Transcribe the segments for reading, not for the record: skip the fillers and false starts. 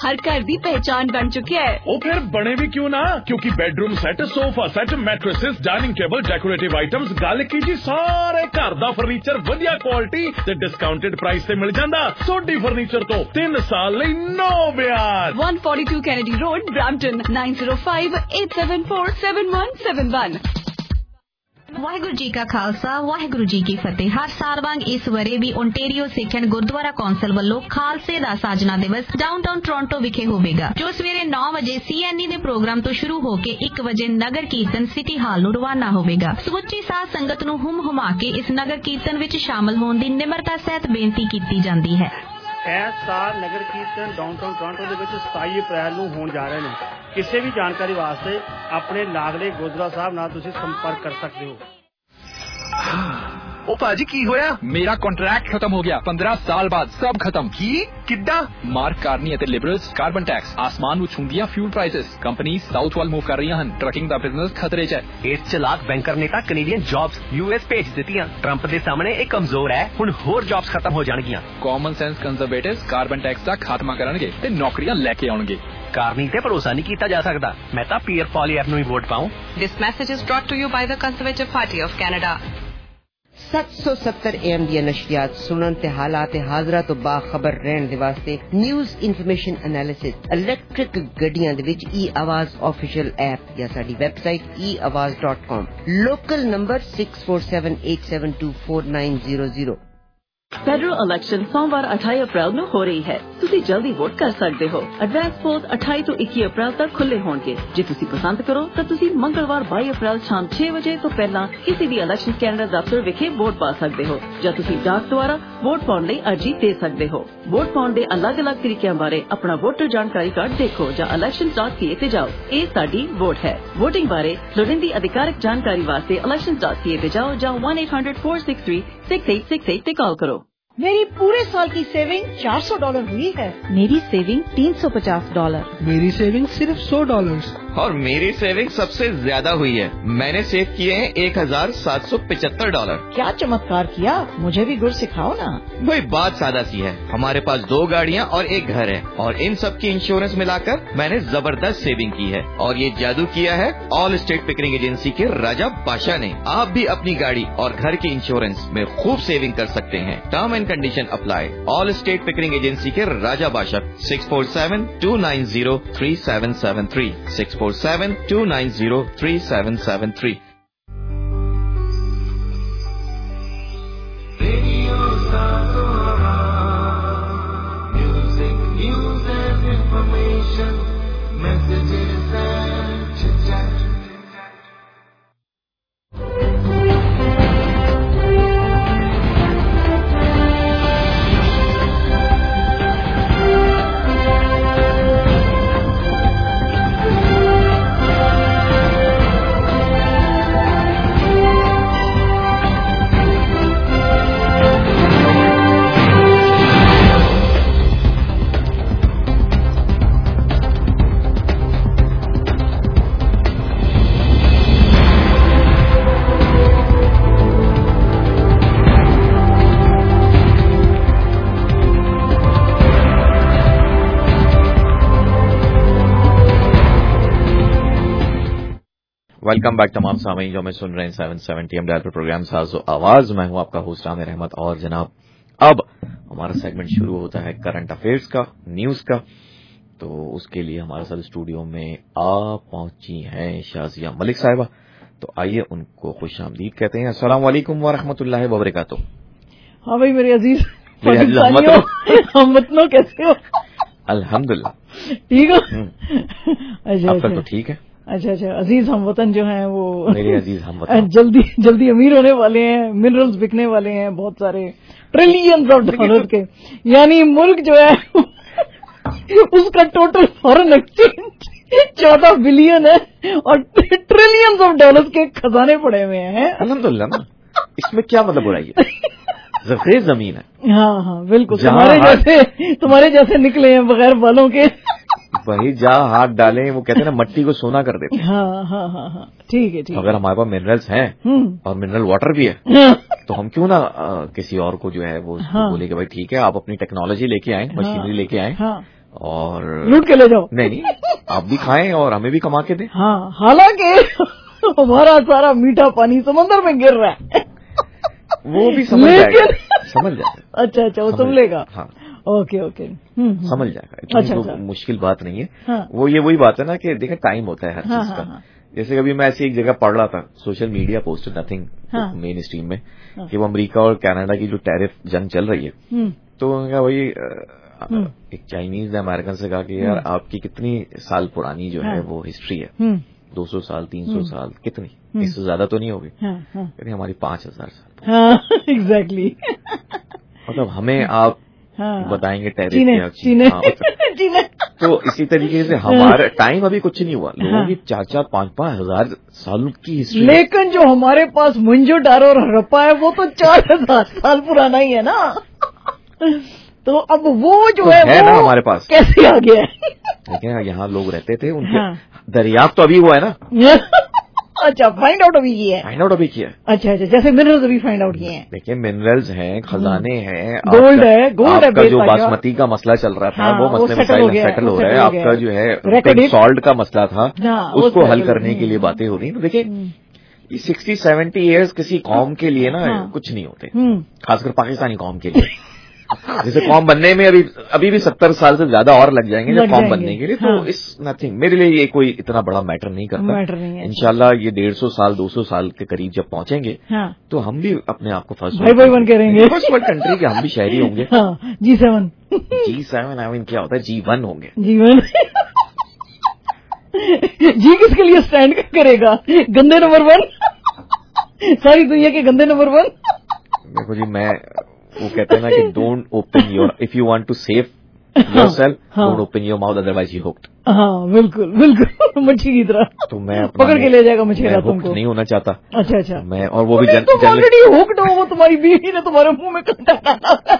हर घर दी पहचान बन चुकी है। ओ फिर बने भी क्यों ना, क्योंकि bedroom set, sofa set, mattresses, dining table, decorative items, गल कीजिए सारे घर दा फर्नीचर वधिया क्वालिटी ते डिस्काउंटेड प्राइस ते मिल जांदा। सोडी फर्नीचर तो 3 साल लई नो ब्याज। 142 Kennedy Road, Brampton, 9058747171। Waheguru ji ਕਾ ਖਾਲਸਾ ਵਾਹਿਗੁਰੂ ਜੀ ਕੀ ਫਤਿਹ। ਹਰ ਸਾਲ ਵਾਂਗ ਇਸ ਵਰੇ ਵੀ Ontario Sikh and gurdwara council ਵੱਲੋਂ ਖਾਲਸੇ ਦਾ ਸਾਜਨਾ ਦਿਵਸ ਡਾਊਨਟਾਊਨ ਟੋਰਾਂਟੋ ਵਿਖੇ ਹੋਵੇਗਾ, ਜੋ ਸਵੇਰੇ 9 ਵਜੇ CNE ਦੇ ਪ੍ਰੋਗਰਾਮ ਤੋਂ ਸ਼ੁਰੂ ਹੋ ਕੇ 1 ਵਜੇ ਨਗਰ ਕੀਰਤਨ ਸਿਟੀ ਹਾਲ ਨੂੰ ਰਵਾਨਾ ਹੋਵੇਗਾ। ਸਮੁੱਚੀ ਸਾਧ ਸੰਗਤ ਨੂੰ ਹੁਮ-ਹੁਮਾ ਕੇ ਇਸ ਨਗਰ ਕੀਰਤਨ ਵਿੱਚ ਸ਼ਾਮਲ ਹੋਣ ਦੀ ਨਿਮਰਤਾ ਸਹਿਤ ਬੇਨਤੀ ਕੀਤੀ ਜਾਂਦੀ ਹੈ। ਇਸ ਸਾਲ ਨਗਰ ਕੀਰਤਨ ਡਾਊਨਟਾਊਨ ਟੋਰਾਂਟੋ ਦੇ ਵਿੱਚ 27 ਅਪ੍ਰੈਲ ਨੂੰ ਹੋਣ ਜਾ ਰਹੇ ਨੇ। ਕਿਸੇ ਵੀ ਜਾਣਕਾਰੀ ਵਾਸਤੇ ਆਪਣੇ ਲਾਗਲੇ ਗੁਰਦੁਆਰਾ ਸਾਹਿਬ ਨਾਲ ਤੁਸੀਂ ਸੰਪਰਕ ਕਰ ਸਕਦੇ ਹੋ। ओ पाजी की होया? मेरा कॉन्ट्रैक्ट खत्म हो गया। 15 साल बाद सब खत्म। की किद्दा? मार्क कार्नी ਅਤੇ ਲਿਬਰਲਸ ਕਾਰਬਨ ਟੈਕਸ ਆਸਮਾਨ ਨੂੰ ਛੂੰਦੀਆਂ ਫਿਊਲ ਪ੍ਰਾਈਸਸ। ਕੰਪਨੀ ਸਾਊਥ ਵੱਲ ਮੂਵ ਕਰ ਰਹੀਆਂ ਹਨ। ਟਰਕਿੰਗ ਦਾ ਬਿਜ਼ਨਸ ਖਤਰੇ 'ਚ ਹੈ। ਇਸ ਚਲਾਕ ਬੈਂਕਰ ਨੇ ਤਾਂ ਕੈਨੇਡੀਅਨ ਜੌਬਸ US ਭੇਜ ਦਿੱਤੀਆਂ। ਟਰੰਪ ਦੇ ਸਾਹਮਣੇ ਇਹ ਕਮਜ਼ੋਰ ਹੈ। ਹੁਣ ਹੋਰ ਜੌਬਸ ਖਤਮ ਹੋ ਜਾਣਗੀਆਂ। Common sense Conservatives carbon tax ਦਾ ਖਾਤਮਾ ਕਰਨਗੇ ਤੇ ਨੌਕਰੀਆਂ ਲੈ ਕੇ ਆਉਣਗੇ। ਕਾਰਨੀ ਤੇ ਭਰੋਸਾ ਨਹੀਂ ਕੀਤਾ ਜਾ ਸਕਦਾ। ਮੈਂ ਤਾਂ ਪੀਅਰ ਪੋਲੀਐਫ ਨੂੰ ਹੀ ਵੋਟ ਪਾਉਂ। This message is brought to you by the Conservative Party of Canada. 770 AM ਦੀਆਂ ਨਸ਼ਰੀਆਤ ਸੁਣਨ ਤੇ ਹਾਲਾਤ ਹਾਜ਼ਰਾ ਤੋਂ ਬਾਖਬਰ ਰਹਿਣ ਦੇ ਵਾਸਤੇ ਨਿਊਜ਼ ਇਨਫੋਰਮੇਸ਼ਨ ਐਨਾਲਿਸਿਸ ਇਲੈਕਟ੍ਰਿਕ ਗੱਡੀਆਂ ਦੇ ਵਿੱਚ e-ਆਵਾਜ਼ ਆਫੀਸ਼ੀਅਲ ਐਪ ਜਾਂ ਸਾਡੀ website eawaz.com। Local number 6478724900। Federal election ਸੋਮਵਾਰ 28 ਅਪ੍ਰੈਲ ਨੂੰ ਹੋ ਰਹੀ ਹੈ। ਤੁਸੀਂ ਜਲਦੀ ਵੋਟ ਕਰ ਸਕਦੇ ਹੋ। ਐਡਵਾਂਸ ਪੋਲਸ 28 ਤੋਂ 21 ਅਪ੍ਰੈਲ ਤੱਕ ਖੁੱਲੇ ਹੋਣਗੇ। ਜੇ ਤੁਸੀਂ ਪਸੰਦ ਕਰੋ ਤਾਂ ਤੁਸੀਂ ਮੰਗਲਵਾਰ 22 ਅਪ੍ਰੈਲ ਸ਼ਾਮ 6 ਵਜੇ ਤੋਂ ਪਹਿਲਾਂ ਕਿਸੇ ਵੀ ਇਲੈਕਸ਼ਨ ਕੈਨੇਡਾ ਦਫ਼ਤਰ ਵਿਖੇ ਵੋਟ ਪਾ ਸਕਦੇ ਹੋ ਜਾਂ ਤੁਸੀਂ ਡਾਕ ਦੁਆਰਾ ਵੋਟ ਪਾਉਣ ਲਈ ਅਰਜ਼ੀ ਦੇ ਸਕਦੇ ਹੋ। ਵੋਟ ਪਾਉਣ ਦੇ ਅਲੱਗ-ਅਲੱਗ ਤਰੀਕਿਆਂ ਬਾਰੇ ਆਪਣਾ ਵੋਟਰ ਜਾਣਕਾਰੀ ਕਾਰਡ ਦੇਖੋ ਜਾਂ elections.ca ਤੇ ਜਾਓ। ਇਹ ਸਾਡੀ ਵੋਟ ਹੈ। ਵੋਟਿੰਗ ਬਾਰੇ ਲੋੜੀਂਦੀ ਅਧਿਕਾਰਕ ਜਾਣਕਾਰੀ ਵਾਸਤੇ elections.ca ਤੇ ਜਾਓ ਜਾਂ 1-800-463-6868 ਤੇ ਕਾਲ ਕਰੋ। मेरी पूरे साल की सेविंग $400 हुई है। मेरी सेविंग $350। मेरी सेविंग सिर्फ $100। और मेरी सेविंग सबसे ज्यादा हुई है। मैंने सेव किए हैं $1775। क्या चमत्कार किया, मुझे भी गुर सिखाओ ना। भाई बात सादा सी है। हमारे पास 2 गाड़ियाँ और 1 घर है और इन सब की इंश्योरेंस मिलाकर मैंने जबरदस्त सेविंग की है। और ये जादू किया है ऑल स्टेट पिकरिंग एजेंसी के राजा बादशाह ने। आप भी अपनी गाड़ी और घर के इंश्योरेंस में खूब सेविंग कर सकते हैं। Term and condition apply. All state Pickering agency के राजा बादशाह 647-290-3773 647-290-3773। Music, news and information, messages and chit-chat. Welcome back तमाम सामीन जो हमें सुन रहे हैं 770 AM डायल पर प्रोग्राम साज़ो आवाज। मैं हूं आपका होस्ट आमिर अहमद। और जनाब अब हमारा सेगमेंट शुरू होता है करंट अफेयर्स का, न्यूज का। तो उसके लिए हमारे साथ स्टूडियो में पहुंची हैं शाजिया मलिक साहिबा। तो आइए उनको खुशामदीद कहते हैं। अस्सलाम वालेकुम व रहमतुल्लाहि व बरकातुहू। हाँ भाई मेरे अजीज हमवतनों कैसे हो? अल्हम्दुलिल्लाह ठीक हो? अब तक तो ठीक है। अच्छा अजीज हम वतन जो हैं वो मेरे अजीज हम वतन जल्दी अमीर होने वाले हैं। मिनरल्स बिकने वाले हैं बहुत सारे, ट्रिलियंस ऑफ डॉलर के। यानी मुल्क जो है उसका टोटल फॉरेन एक्सचेंज 14 बिलियन है और ट्रिलियंस ऑफ डॉलर्स के खजाने पड़े हुए हैं। अल्हम्दुलिल्लाह ना, इसमें क्या मतलब बुराई है? ज़ख़ीर जमीन है। हाँ बिल्कुल, तुम्हारे जैसे निकले हैं बगैर बालों के। वही जहाँ हाथ डालें वो कहते हैं ना मट्टी को सोना कर देते हैं। हाँ ठीक है। अगर हमारे पास मिनरल्स हैं और मिनरल वाटर भी है तो हम क्यों ना किसी और को जो है वो बोले कि भाई ठीक है आप अपनी टेक्नोलॉजी लेके आए, मशीनरी लेके आए اور لوٹ کے لے جاؤ. نہیں آپ بھی کھائیں اور ہمیں بھی کما کے دیں. ہاں حالانکہ ہمارا سارا میٹھا پانی سمندر میں گر رہا ہے. وہ بھی سمجھ جائے گا. سمجھ جائے گا. اچھا وہ سمجھ لے گا. ہاں اوکے سمجھ جائے گا. اتنی مشکل بات نہیں ہے. وہ یہ وہی بات ہے نا کہ دیکھیں ٹائم ہوتا ہے ہر چیز کا. جیسے کبھی میں ایسی ایک جگہ پڑھ رہا تھا social media post nothing mainstream میں کہ وہ امریکہ اور کینیڈا کی جو ٹیرف جنگ چل رہی ہے تو انہوں نے کہا وہی ایک چائنیز نے امریکن سے کہا کہ یار آپ کی کتنی سال پرانی جو ہے وہ ہسٹری ہے 200 سال 300 سال کتنی اس سے زیادہ تو نہیں ہوگی کہتے ہماری 5000 سال. ایگزیکٹلی. مطلب ہمیں آپ بتائیں گے ٹیرف کیا تو اسی طریقے سے ہمارا ٹائم ابھی کچھ نہیں ہوا. لوگوں کی 4-4 5-5 ہزار سال کی ہسٹری. لیکن جو ہمارے پاس منجو ڈارو اور ہڑپا ہے وہ تو 4000 سال پرانا ہی ہے نا. تو اب وہ جو ہے نا ہمارے پاس کیسے آ گیا ہے. دیکھیں یہاں لوگ رہتے تھے ان کے دریافت تو ابھی ہوا ہے نا. اچھا فائنڈ آؤٹ ابھی کیا ہے. فائنڈ آؤٹ ابھی کیا ہے. اچھا جیسے منرلز ابھی فائنڈ آؤٹ کیے ہیں. دیکھیں منرلز ہیں خزانے ہیں گولڈ ہے آپ کا جو باسمتی کا مسئلہ چل رہا تھا وہ مسئلے سیٹل ہو رہا ہے. آپ کا جو ہے سالٹ کا مسئلہ تھا اس کو حل کرنے کے لیے باتیں ہو رہی ہیں. تو دیکھیں 60-70 ایئرز کسی قوم کے لیے نا کچھ نہیں ہوتے خاص کر پاکستانی قوم کے لیے. جیسے قوم بننے میں ابھی بھی 70 سال سے زیادہ اور لگ جائیں گے جب قوم بننے کے لیے. تو اس نتھنگ میرے لیے یہ کوئی اتنا بڑا میٹر نہیں کرتا. انشاءاللہ یہ 150 سال 200 سال کے قریب جب پہنچیں گے تو ہم بھی اپنے آپ کو فرسٹ بن کے رہیں گے. فرسٹ ورلڈ کنٹری کے ہم بھی شہری ہوں گے. G7 آئی مین کیا ہوتا ہے G1 ہوں گے. جی کس کے لیے اسٹینڈ کرے گا. گندے نمبر 1 ساری دنیا کے گندے نمبر 1. دیکھو جی میں وہ کہتے ہیں نا کہ don't open your if you want to save yourself don't open your mouth otherwise you hooked. ہاں بالکل مچھی کی طرح تو میں پکڑ کے لے جائے گا مچھلی تم کو. نہیں ہونا چاہتا. اچھا میں اور وہ بھی تم آلریڈی ہوکڈ ہو. وہ تمہاری بیوی نے تمہارے منہ میں کنٹا ڈالا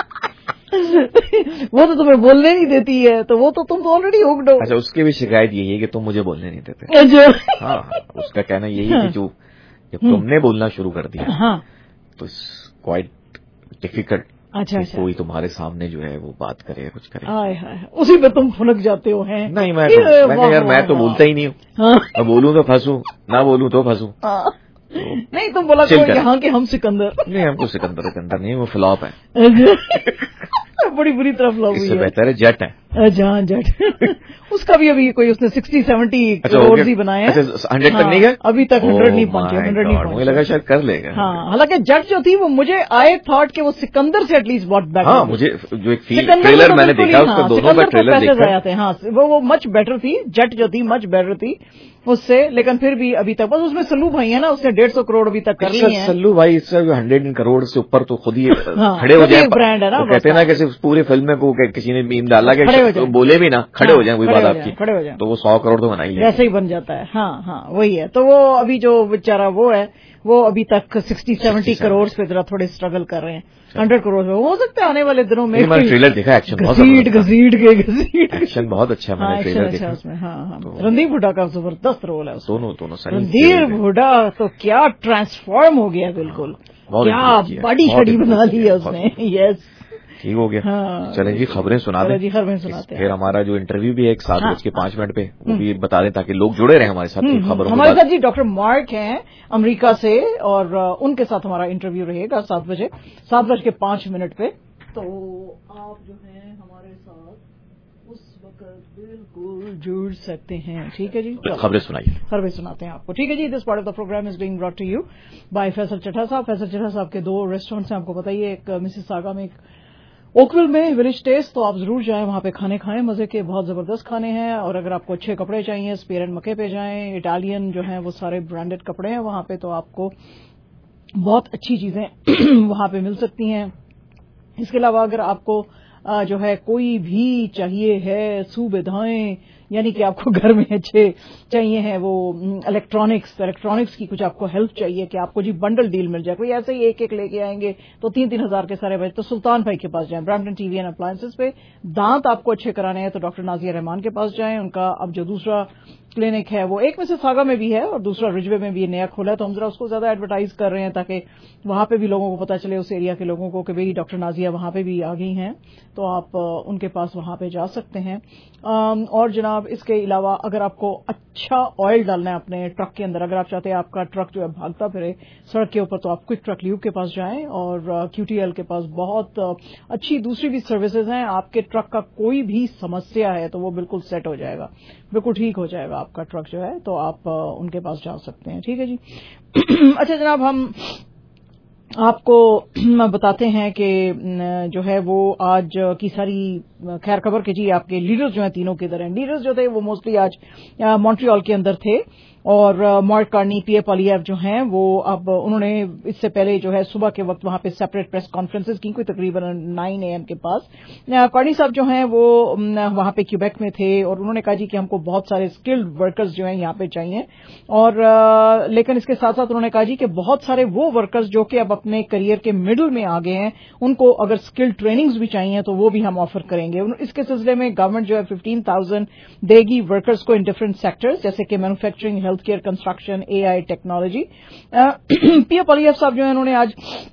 وہ تو تمہیں بولنے نہیں دیتی ہے تو وہ تو تم تو آلریڈی ہوکڈ ہو. اچھا اس کی بھی شکایت یہی ہے کہ تم مجھے بولنے نہیں دیتے. ہاں اس کا کہنا یہی ہے کہ جو جب تم نے بولنا شروع کر دیا تو کوائٹ ڈیفیکلٹ. اچھا کوئی تمہارے سامنے جو ہے وہ بات کرے کچھ کرے اسی پہ تم پھنک جاتے ہو. ہیں نہیں میں تو بولتا ہی نہیں ہوں. میں بولوں تو پھنسوں نہ بولوں تو پھنسوں. نہیں تم بولا یہاں کے ہم سکندر نہیں ہم کو سکندر نہیں وہ فلاپ ہے. بڑی بری طرح فلاپ ہوئی ہے. بہتر ہے جیٹ ہے. جہاں جیٹ اس کا بھی ابھی کوئی اس نے 60-70 کروڑ ہی بنائے ہیں. 100 تک نہیں گیا ابھی تک 100 نہیں پہنچے. 100 نہیں پہنچے. مجھے لگا شاید کر لے گا. ہاں حالانکہ جٹ جو تھی وہ مجھے آئی تھاٹ کہ وہ سکندر سے ایٹ لیسٹ بہت بیٹر. ہاں مجھے جو ایک ٹریلر میں نے دیکھا اس کا دونوں کا ٹریلر دیکھا. ہاں وہ مچ بیٹر تھی. جٹ جو تھی مچ بیٹر تھی اس سے. لیکن پھر بھی ابھی تک بس اس میں سلو بھائی ہے نا اس نے 150 کروڑ ابھی تک کر لی ہیں. سلو بھائی اس سے 100 کروڑ سے اوپر تو خود ہی کھڑے ہو جائیں. برانڈ ہے نا کہتے ہیں نا کہ پوری فلم میں کسی نے میم ڈالا کہ بولے بھی نا کھڑے ہو جائیں وہی بات آپ کی تو وہ 100 کروڑ تو بنا ہی ویسے ہی بن جاتا ہے. ہاں وہی ہے. تو وہ ابھی جو بیچارہ وہ ہے وہ ابھی تک 60-70 کروڑ پہ ذرا تھوڑے اسٹرگل کر رہے ہیں. 100 کروڑ میں ہو سکتا ہے آنے والے دنوں میں. ٹریلر دیکھا ایکشن بہت اچھا میں نے ٹریلر دیکھا اس میں. ہاں رندھیر ہڈا کا زبردست رول ہے. دونوں رندھیر ہڈا تو کیا ٹرانسفارم ہو گیا بالکل. کیا باڈی شڈی بنا لی ہے اس نے. یس ٹھیک ہو گیا. چلیں جی خبریں سنا دیں. جی خبریں سناتے ہیں. پھر ہمارا جو انٹرویو بھی ہے 7:05 پہ وہ بھی بتا دیں تاکہ لوگ جڑے رہیں ہمارے ساتھ. خبروں ہمارے ساتھ جی ڈاکٹر مارک ہیں امریکہ سے اور ان کے ساتھ ہمارا انٹرویو رہے گا 7:05 پہ. تو آپ جو ہیں ہمارے ساتھ اس وقت بالکل جڑ سکتے ہیں. ٹھیک ہے جی خبریں سنائیے. خبریں سناتے ہیں آپ کو. ٹھیک ہے جی. This part of the program is being brought to you by Faisal Chattha صاحب. فیصل چٹھا صاحب کے 2 ریسٹورینٹس ہیں آپ کو بتائیے. ایک مسز ساگا میں ایک اوکول میں ولیج ٹیسٹ. تو آپ ضرور جائیں وہاں پہ کھانے کھائیں. مزے کے بہت زبردست کھانے ہیں. اور اگر آپ کو اچھے کپڑے چاہیے اسپیر اینڈ مکے پہ جائیں. اٹالین جو ہیں وہ سارے برانڈڈ کپڑے ہیں وہاں پہ تو آپ کو بہت اچھی چیزیں وہاں پہ مل سکتی ہیں. اس کے علاوہ اگر آپ کو جو ہے کوئی بھی چاہیے ہے سویدھائیں यानी कि आपको घर में अच्छे चाहिए हैं वो इलेक्ट्रॉनिक्स की कुछ आपको हेल्प चाहिए कि आपको जी बंडल डील मिल जाए, कोई ऐसे ही एक लेके आएंगे तो 3-3 हजार के सारे बचे, तो सुल्तान भाई के पास जाएं। ब्रैम्पटन टीवी एंड अप्लायंसेस पे दांत आपको अच्छे कराने हैं तो डॉक्टर नाजिया रहमान के पास जाएं। उनका अब जो दूसरा क्लिनिक है वो एक में से सागा में भी है और दूसरा रिजवे में भी नया खोला है, तो हम जरा उसको ज्यादा एडवर्टाइज कर रहे हैं ताकि वहां पे भी लोगों को पता चले, उस एरिया के लोगों को, कि भाई डॉक्टर नाजिया वहां पे भी आ गई हैं, तो आप उनके पास वहां पे जा सकते हैं। और जनाब इसके अलावा अगर आपको अच्छा ऑयल डालना है अपने ट्रक के अंदर, अगर आप चाहते हैं आपका ट्रक जो है भागता फिरे सड़क के ऊपर, तो आप क्विक ट्रक ल्यूब के पास जाएं और QTL के पास बहुत अच्छी दूसरी भी सर्विसेज हैं। आपके ट्रक का कोई भी समस्या है तो वो बिल्कुल सेट हो जाएगा, बिल्कुल ठीक हो जाएगा आपका ट्रक जो है, तो आप उनके पास जा सकते हैं। ठीक है जी। अच्छा जनाब, हम आपको बताते हैं कि जो है वो आज की सारी खैर खबर के जी आपके लीडर्स जो हैं तीनों के इधर हैं। लीडर्स जो थे वो मोस्टली आज मॉन्ट्रियल के अंदर थे और मार्क कार्नी, पीए पॉलिएव जो हैं वो अब उन्होंने इससे पहले जो है सुबह के वक्त वहां पे सेपरेट प्रेस कॉन्फ्रेंसेस की, कोई तकरीबन 9 AM के पास। कार्नी साहब जो हैं वो वहां पे क्यूबेक में थे और उन्होंने कहा जी कि हमको बहुत सारे स्किल्ड वर्कर्स जो हैं यहाँ पे चाहिए, और लेकिन इसके साथ साथ उन्होंने कहा जी कि बहुत सारे वो वर्कर्स जो कि अब अपने करियर के मिडल में आ गए हैं, उनको अगर स्किल्ड ट्रेनिंग्स भी चाहिए तो वो भी हम ऑफर करेंगे। इसके सिलसिले में गवर्नमेंट जो है 15,000 देगी वर्कर्स को इन डिफरेंट सेक्टर्स जैसे कि manufacturing, health care, construction, AI, technology. Pierre Poilievre साहब जो है उन्होंने आज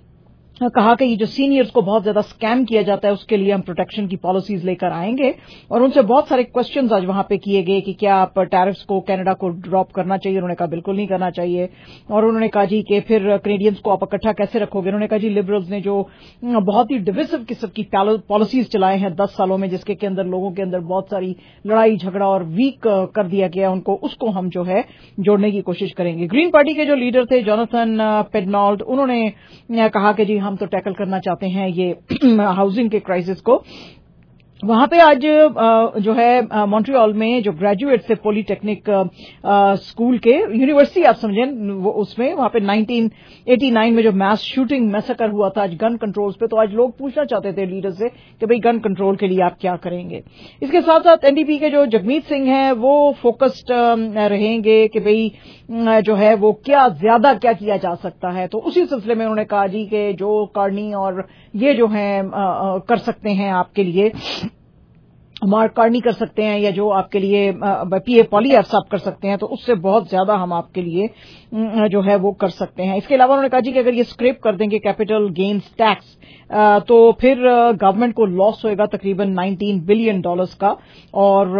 कहा कि ये जो सीनियर्स को बहुत ज्यादा स्कैम किया जाता है उसके लिए हम प्रोटेक्शन की पॉलिसीज लेकर आएंगे, और उनसे बहुत सारे क्वेश्चंस आज वहां पे किए गए कि क्या आप टैरिफ्स को कनाडा को ड्रॉप करना चाहिए। उन्होंने कहा बिल्कुल नहीं करना चाहिए, और उन्होंने कहा जी कि फिर कैनेडियंस को आप इकट्ठा कैसे रखोगे। उन्होंने कहा जी लिबरल्स ने जो बहुत ही डिविसिव किस्म की पॉलिसीज चलाए हैं 10 सालों में, जिसके के अंदर लोगों के अंदर बहुत सारी लड़ाई झगड़ा और वीक कर दिया गया उनको, उसको हम जो है जोड़ने की कोशिश करेंगे। ग्रीन पार्टी के जो लीडर थे जोनाथन पेडनॉल्ड, उन्होंने कहा कि जी हम तो टैकल करना चाहते हैं ये हाउसिंग के क्राइसिस को। वहां पे आज जो है मॉन्ट्रियल में जो ग्रेजुएट से पॉलिटेक्निक स्कूल के, यूनिवर्सिटी आप समझें वो, उसमें वहां पे 1989 में जो मैस शूटिंग मैसेकर हुआ था आज गन कंट्रोल्स पे, तो आज लोग पूछना चाहते थे लीडर से कि भाई गन कंट्रोल के लिए आप क्या करेंगे। इसके साथ साथ एनडीपी के जो जगमीत सिंह हैं वो फोकस्ड रहेंगे कि भाई जो है वो क्या किया जा सकता है। तो उसी सिलसिले में उन्होंने कहा जी कि जो कार्नी और ये जो हैं कर सकते हैं आपके लिए, मार्क कार्नी कर सकते हैं, या जो आपके लिए पीए पॉलिएव साहब कर सकते हैं, तो उससे बहुत ज्यादा हम आपके लिए जो है वो कर सकते हैं। इसके अलावा उन्होंने कहा जी कि अगर ये स्क्रैप कर देंगे कैपिटल गेन्स टैक्स तो फिर गवर्नमेंट को लॉस होएगा तकरीबन $19 बिलियन का, और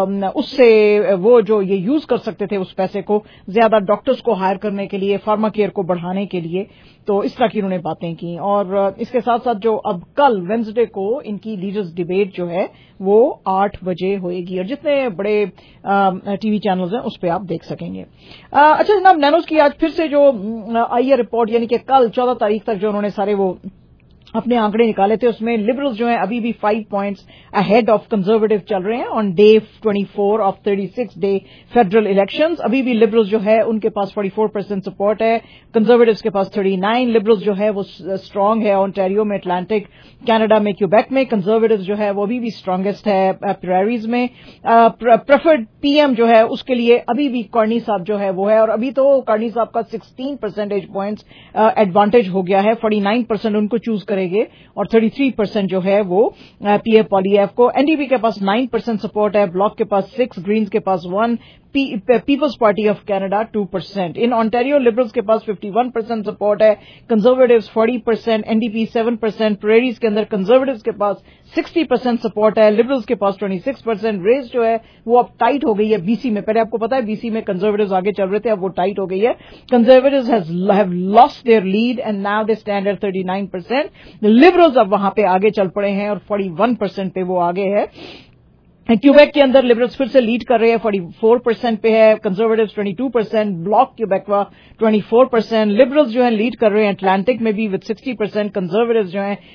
उससे वो जो ये यूज कर सकते थे उस पैसे को ज्यादा डॉक्टर्स को हायर करने के लिए, फार्मा केयर को बढ़ाने के लिए, तो इस तरह की उन्होंने बातें की। और इसके साथ साथ जो अब कल वेडनेसडे को इनकी लीडर्स डिबेट जो है वो 8 बजे होएगी, और जितने बड़े टीवी चैनल्स हैं उस पर आप देख सकेंगे। अच्छा जनाब, नैनोज की आज फिर से जो आई है रिपोर्ट, यानी कि कल 14 तारीख तक जो उन्होंने सारे वो अपने आंकड़े निकाले थे, उसमें लिबरल्स जो हैं अभी भी 5 पॉइंट्स अहेड ऑफ कंजर्वेटिव चल रहे हैं on day 24 of 36 day federal elections. अभी भी लिबरल्स जो है उनके पास 44% सपोर्ट है, कंजर्वेटिव्स के पास 39। लिबरल्स जो है वो स्ट्रांग है ओंटारियो में, अटलांटिक कनाडा में, क्यूबेक में। कंजर्वेटिव्स जो है वो अभी भी स्ट्रांगेस्ट है प्रेरीज में। प्रेफर्ड पीएम जो है उसके लिए अभी भी कार्नी साहब जो है वो है, और अभी तो कार्नी साहब का 16 परसेंटेज पॉइंट्स एडवांटेज हो गया है। 49% उनको चूज करेंगे और 33% जो है वो पीए पॉलिएव को। एनडीपी के पास 9% सपोर्ट है, ब्लॉक के पास 6, ग्रीन्स के पास 1, people's party of Canada 2%। In Ontario liberals के पास 51% सपोर्ट है, कंजर्वेटिव्स 40%, एनडीपी 7%, प्रेरीज के अंदर कंजर्वेटिव्स के पास 60% सपोर्ट है, लिबरल्स के पास 26%। रेस जो है वो अब टाइट हो गई है बीसी में। पहले आपको पता है बीसी में कंजर्वेटिव्स आगे चल रहे थे, अब वो टाइट हो गई है। Conservatives have lost their lead and now they stand at 39%। Liberals अब वहां पे आगे चल पड़े हैं और 41% पे वो आगे है। क्यूबेक के अंदर लिबरल्स फिर से लीड कर रहे हैं, 44% पे है, कंजर्वेटिव्स 22%, ब्लॉक क्यूबेक का 24%। लिबरल्स जो है लीड कर रहे हैं अटलांटिक में भी विद 60%, कंजर्वेटिव्स जो है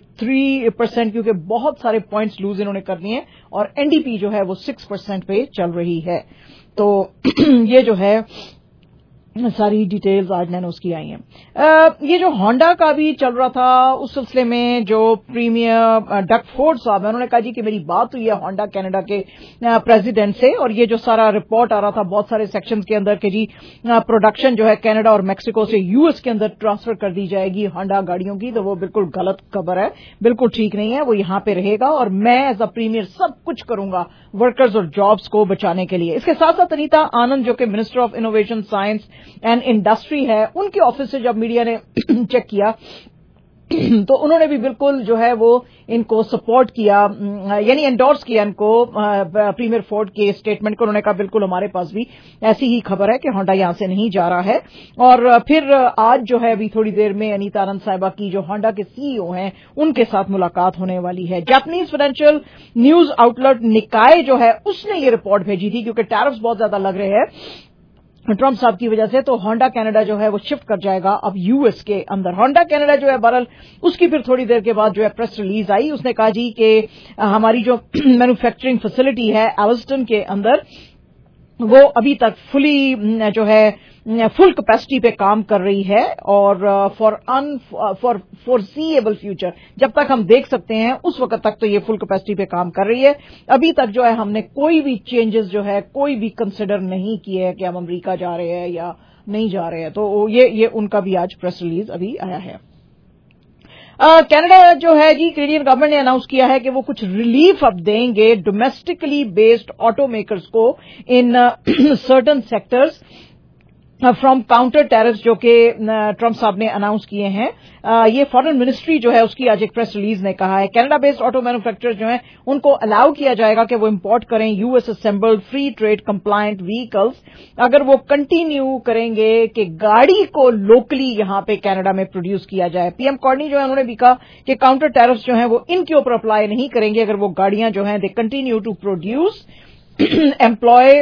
33%, क्योंकि बहुत सारे पॉइंट्स लूज इन्होंने कर दिए हैं, और एनडीपी जो है वो 6% पे चल रही है। तो ये जो है सारी डिटेल्स आज नैनोस की आई हैं। ये जो होंडा का भी चल रहा था उस सिलसिले में जो प्रीमियर डक फोर्ड साहब है उन्होंने कहा जी कि मेरी बात हुई है होंडा कनाडा के प्रेसिडेंट से और ये जो सारा रिपोर्ट आ रहा था बहुत सारे सेक्शंस के अंदर कि जी प्रोडक्शन जो है कनाडा और मैक्सिको से यूएस के अंदर ट्रांसफर कर दी जाएगी होंडा गाड़ियों की, तो वो बिल्कुल गलत खबर है, बिल्कुल ठीक नहीं है। वो यहां पे रहेगा और मैं एज अ प्रीमियर सब कुछ करूंगा वर्कर्स और जॉब्स को बचाने के लिए। इसके साथ साथ अनीता आनंद जो कि minister of innovation science and industry है उनके ऑफिस से जब मीडिया ने चेक किया तो उन्होंने भी बिल्कुल जो है वो इनको सपोर्ट किया, यानी एंडोर्स किया इनको प्रीमियर फोर्ड के स्टेटमेंट को। उन्होंने कहा बिल्कुल हमारे पास भी ऐसी ही खबर है कि होंडा यहां से नहीं जा रहा है। और फिर आज जो है अभी थोड़ी देर में अनीता आनंद साहिबा की जो होंडा के सीईओ हैं उनके साथ मुलाकात होने वाली है। जापानीज फाइनेंशियल न्यूज आउटलेट निकाय जो है उसने ये रिपोर्ट भेजी थी क्योंकि टैरिफ्स बहुत ज्यादा लग रहे हैं ट्रंप साहब की वजह से, तो होंडा कनाडा जो है वो शिफ्ट कर जाएगा अब यूएस के अंदर। होंडा कनाडा जो है बहरहाल उसकी फिर थोड़ी देर के बाद जो है प्रेस रिलीज आई, उसने कहा जी कि हमारी जो मैन्युफैक्चरिंग फैसिलिटी है एल्स्टन के अंदर वो अभी तक फुली जो है फुल कैपेसिटी पे काम कर रही है और फॉर फोरसीएबल फ्यूचर जब तक हम देख सकते हैं उस वक्त तक तो ये फुल कैपेसिटी पे काम कर रही है। अभी तक जो है हमने कोई भी चेंजेस जो है कोई भी कंसिडर नहीं किए है कि हम अमेरिका जा रहे हैं या नहीं जा रहे हैं। तो ये उनका भी आज प्रेस रिलीज अभी आया है। कनाडा जो है जी कैनेडियन गवर्नमेंट ने अनाउंस किया है कि वो कुछ रिलीफ अब देंगे डोमेस्टिकली बेस्ड ऑटो मेकर्स को in certain sectors from counter tariffs जो कि ट्रंप साहब ने अनाउंस किए हैं। ये फॉरेन मिनिस्ट्री जो है उसकी आज एक प्रेस रिलीज ने कहा है कनाडा बेस्ड ऑटो मैन्युफैक्चरर्स जो हैं उनको अलाउ किया जाएगा कि वो इंपोर्ट करें US assembled free trade compliant vehicles अगर वो कंटिन्यू करेंगे कि गाड़ी को लोकली यहां पे कनाडा में प्रोड्यूस किया जाए। पीएम कॉर्नी जो है उन्होंने भी कहा कि काउंटर टैरिफ्स जो हैं वो इनके ऊपर अप्लाई नहीं करेंगे अगर वो गाड़ियां जो हैं they continue to produce employ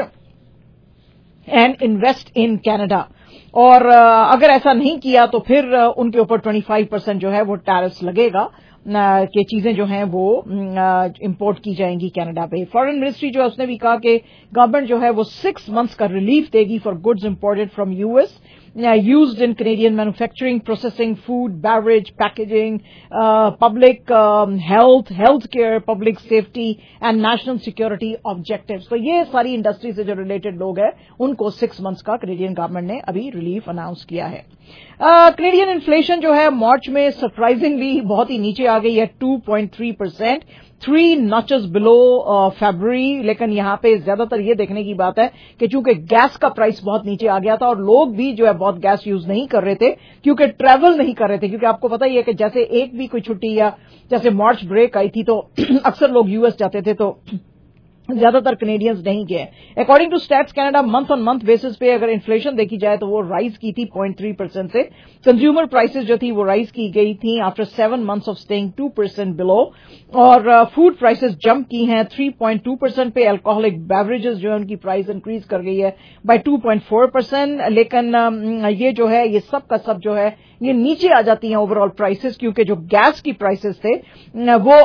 and invest in Canada. और अगर ऐसा नहीं किया तो फिर उनके ऊपर 25% जो है वो टैरिफ्स लगेगा कि चीजें जो हैं वो इंपोर्ट की जाएंगी कनाडा पे। फॉरेन मिनिस्ट्री जो है उसने भी कहा कि गवर्नमेंट जो है वो 6 मंथ्स का रिलीफ देगी for goods imported from US used in Canadian manufacturing, processing, food, beverage, packaging, public health care, public safety and national security objectives. तो ये सारी इंडस्ट्री से जो रिलेटेड लोग हैं उनको 6 मंथ्स का कैनेडियन गवर्नमेंट ने अभी रिलीफ अनाउंस किया है। कैनेडियन इन्फ्लेशन जो है मार्च में सरप्राइजिंगली बहुत ही नीचे आ गई है 2.3%, 3 नॉचेस बिलो फरवरी। लेकिन यहां पे ज्यादातर ये देखने की बात है कि चूंकि गैस का प्राइस बहुत नीचे आ गया था और लोग भी जो है बहुत गैस यूज नहीं कर रहे थे क्योंकि ट्रैवल नहीं कर रहे थे, क्योंकि आपको पता ही है कि जैसे एक भी कोई छुट्टी या जैसे मार्च ब्रेक आई थी तो अक्सर लोग यूएस जाते थे तो ज्यादातर कैनेडियंस नहीं गए। According to stats Canada month on month basis पे अगर इन्फ्लेशन देखी जाए तो वो राइज की थी 0.3% से। कंज्यूमर प्राइसेस जो थी वो राइज की गई थी after 7 months of staying 2% below. और फूड प्राइसेस जंप की हैं 3.2% पे। अल्कोहलिक बेवरेजेस जो है उनकी प्राइस इंक्रीज कर गई है बाय 2.4%। लेकिन ये जो है ये सब का सब जो है ये नीचे आ जाती हैं ओवरऑल प्राइसेस क्योंकि जो गैस की प्राइसेस थे वो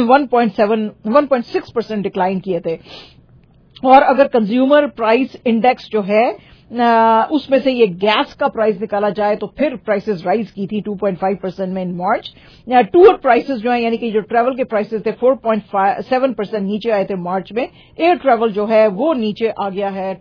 1.6% डिक्लाइन किए थे। और अगर कंज्यूमर प्राइस इंडेक्स जो है उसमें से ये गैस का प्राइस निकाला जाए तो फिर प्राइसेस राइज की थी 2.5% में इन मार्च। टूर प्राइसेस जो है यानी कि जो ट्रैवल के प्राइसेस थे 4.7% नीचे आए थे मार्च में। एयर ट्रैवल जो है वो नीचे आ गया है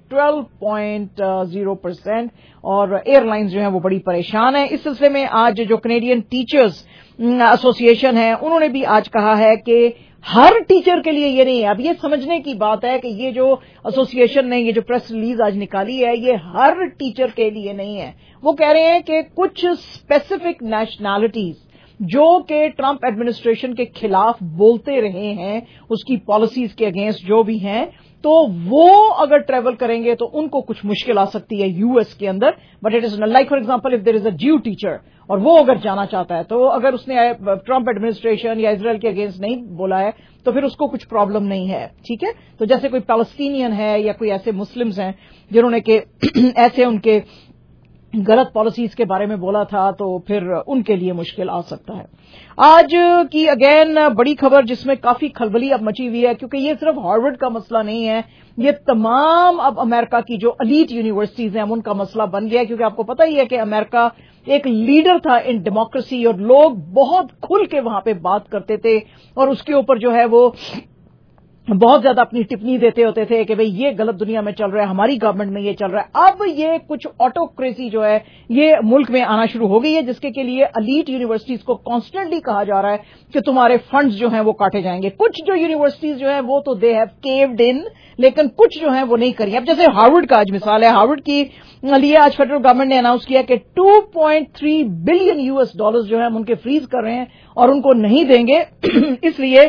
12.0% और एयरलाइंस जो है वो बड़ी परेशान है। इस सिलसिले में आज जो कैनेडियन टीचर्स एसोसिएशन है उन्होंने भी आज कहा है कि हर टीचर के लिए ये नहीं है। अब ये समझने की बात है कि ये जो एसोसिएशन ने ये जो प्रेस रिलीज आज निकाली है ये हर टीचर के लिए नहीं है। वो कह रहे हैं कि कुछ स्पेसिफिक नेशनैलिटीज जो कि ट्रंप एडमिनिस्ट्रेशन के खिलाफ बोलते रहे हैं उसकी पॉलिसीज के अगेंस्ट जो भी हैं तो वो अगर ट्रेवल करेंगे तो उनको कुछ मुश्किल आ सकती है यूएस के अंदर। But it is like for example if there is a Jew teacher और वो अगर जाना चाहता है तो अगर उसने ट्रंप एडमिनिस्ट्रेशन या इजराइल के अगेंस्ट नहीं बोला है तो फिर उसको कुछ प्रॉब्लम नहीं है, ठीक है। तो जैसे कोई पैलेस्टीनियन है या कोई ऐसे मुस्लिम्स हैं जिन्होंने के ऐसे उनके غلط پالیسیز کے بارے میں بولا تھا تو پھر ان کے لیے مشکل آ سکتا ہے. آج کی اگین بڑی خبر جس میں کافی کھلبلی اب مچی ہوئی ہے، کیونکہ یہ صرف ہارورڈ کا مسئلہ نہیں ہے، یہ تمام اب امریکہ کی جو ایلیٹ یونیورسٹیز ہیں ان کا مسئلہ بن گیا ہے. کیونکہ آپ کو پتہ ہی ہے کہ امریکہ ایک لیڈر تھا ان ڈیموکریسی، اور لوگ بہت کھل کے وہاں پہ بات کرتے تھے اور اس کے اوپر جو ہے وہ بہت زیادہ اپنی ٹپنی دیتے ہوتے تھے کہ بھئی یہ غلط دنیا میں چل رہا ہے، ہماری گورنمنٹ میں یہ چل رہا ہے. اب یہ کچھ آٹوکریسی جو ہے یہ ملک میں آنا شروع ہو گئی ہے، جس کے لیے ایلیٹ یونیورسٹیز کو کانسٹنٹلی کہا جا رہا ہے کہ تمہارے فنڈز جو ہیں وہ کاٹے جائیں گے. کچھ جو یونیورسٹیز جو ہیں وہ تو دے ہیو کیوڈ ان، لیکن کچھ جو ہیں وہ نہیں کری. اب جیسے ہارورڈ کا آج مثال ہے، ہارورڈ کی لیے آج فیڈرل گورنمنٹ نے اناؤنس کیا کہ $2.3 بلین جو ہیں ہم ان کے فریز کر رہے ہیں اور ان کو نہیں دیں گے. اس لیے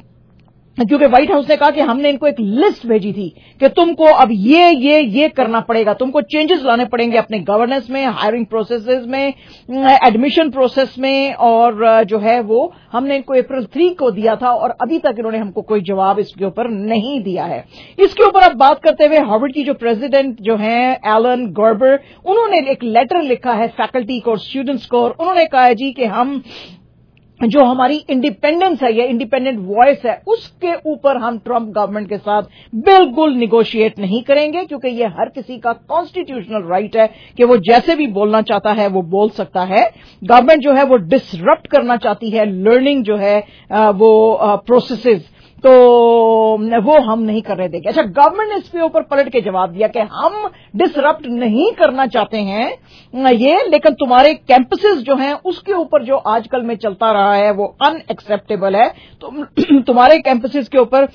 کیونکہ وائٹ ہاؤس نے کہا کہ ہم نے ان کو ایک لسٹ بھیجی تھی کہ تم کو اب یہ کرنا پڑے گا، تم کو چینجز لانے پڑیں گے اپنے گورننس میں، ہائرنگ پروسیسز میں، ایڈمیشن پروسیس میں، اور جو ہے وہ ہم نے ان کو April 3 کو دیا تھا اور ابھی تک انہوں نے ہم کو کوئی جواب اس کے اوپر نہیں دیا ہے. اس کے اوپر اب بات کرتے ہوئے ہارورڈ کی جو پریزیڈنٹ جو ہیں ایلن گاربر، انہوں نے ایک لیٹر لکھا ہے فیکلٹی کو اور اسٹوڈنٹس کو، اور انہوں نے کہا ہے جی کہ ہم جو ہماری انڈیپینڈنس ہے یا انڈیپینڈنٹ وائس ہے اس کے اوپر ہم ٹرمپ گورنمنٹ کے ساتھ بالکل نیگوشیٹ نہیں کریں گے، کیونکہ یہ ہر کسی کا کانسٹیٹیوشنل رائٹ ہے کہ وہ جیسے بھی بولنا چاہتا ہے وہ بول سکتا ہے. گورنمنٹ جو ہے وہ ڈسرپٹ کرنا چاہتی ہے لرننگ جو ہے وہ پروسیسز، تو وہ ہم نہیں کرنے دیں گے. اچھا، گورنمنٹ نے اس کے اوپر پلٹ کے جواب دیا کہ ہم ڈسرپٹ نہیں کرنا چاہتے ہیں یہ، لیکن تمہارے کیمپسز جو ہیں اس کے اوپر جو آج کل میں چلتا رہا ہے وہ ان ایکسپٹیبل ہے. تمہارے کیمپسز کے اوپر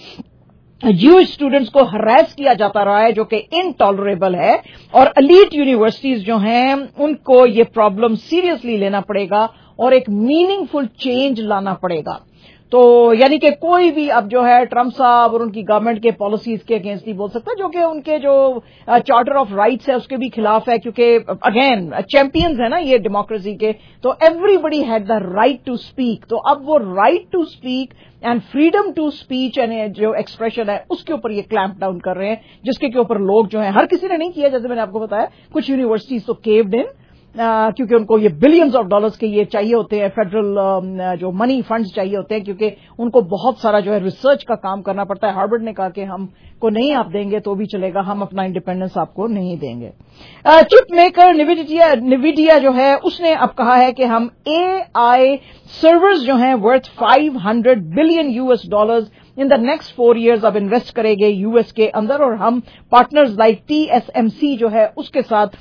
جیوش اسٹوڈنٹس کو ہراس کیا جاتا رہا ہے جو کہ انٹالریبل ہے، اور ایلیٹ یونیورسٹیز جو ہیں ان کو یہ پرابلم سیریسلی لینا پڑے گا اور ایک میننگ فل چینج لانا پڑے گا. تو یعنی کہ کوئی بھی اب جو ہے ٹرمپ صاحب اور ان کی گورنمنٹ کے پالیسیز کے اگینسٹ نہیں بول سکتا، جو کہ ان کے جو چارٹر آف رائٹس ہے اس کے بھی خلاف ہے، کیونکہ اگین چیمپئنز ہیں نا یہ ڈیموکریسی کے، تو everybody had the right to speak. تو اب وہ right to speak and freedom to speech and جو ایکسپریشن ہے اس کے اوپر یہ کلیمپ ڈاؤن کر رہے ہیں، جس کے اوپر لوگ جو ہیں ہر کسی نے نہیں کیا، جیسے میں نے آپ کو بتایا کچھ یونیورسٹیز تو کیوڈ ان، کیونکہ ان کو یہ بلینز آف ڈالرز کے یہ چاہیے ہوتے ہیں، فیڈرل جو منی فنڈز چاہیے ہوتے ہیں، کیونکہ ان کو بہت سارا جو ہے ریسرچ کا کام کرنا پڑتا ہے. ہارورڈ نے کہا کہ ہم کو نہیں آپ دیں گے تو بھی چلے گا، ہم اپنا انڈیپینڈنس آپ کو نہیں دیں گے. چپ میکر نیویڈیا جو ہے اس نے اب کہا ہے کہ ہم AI سرورز جو ہیں worth $500 billion in the next 4 years اب انویسٹ کریں گے US کے اندر، اور ہم پارٹنرز لائک TSMC جو ہے اس کے ساتھ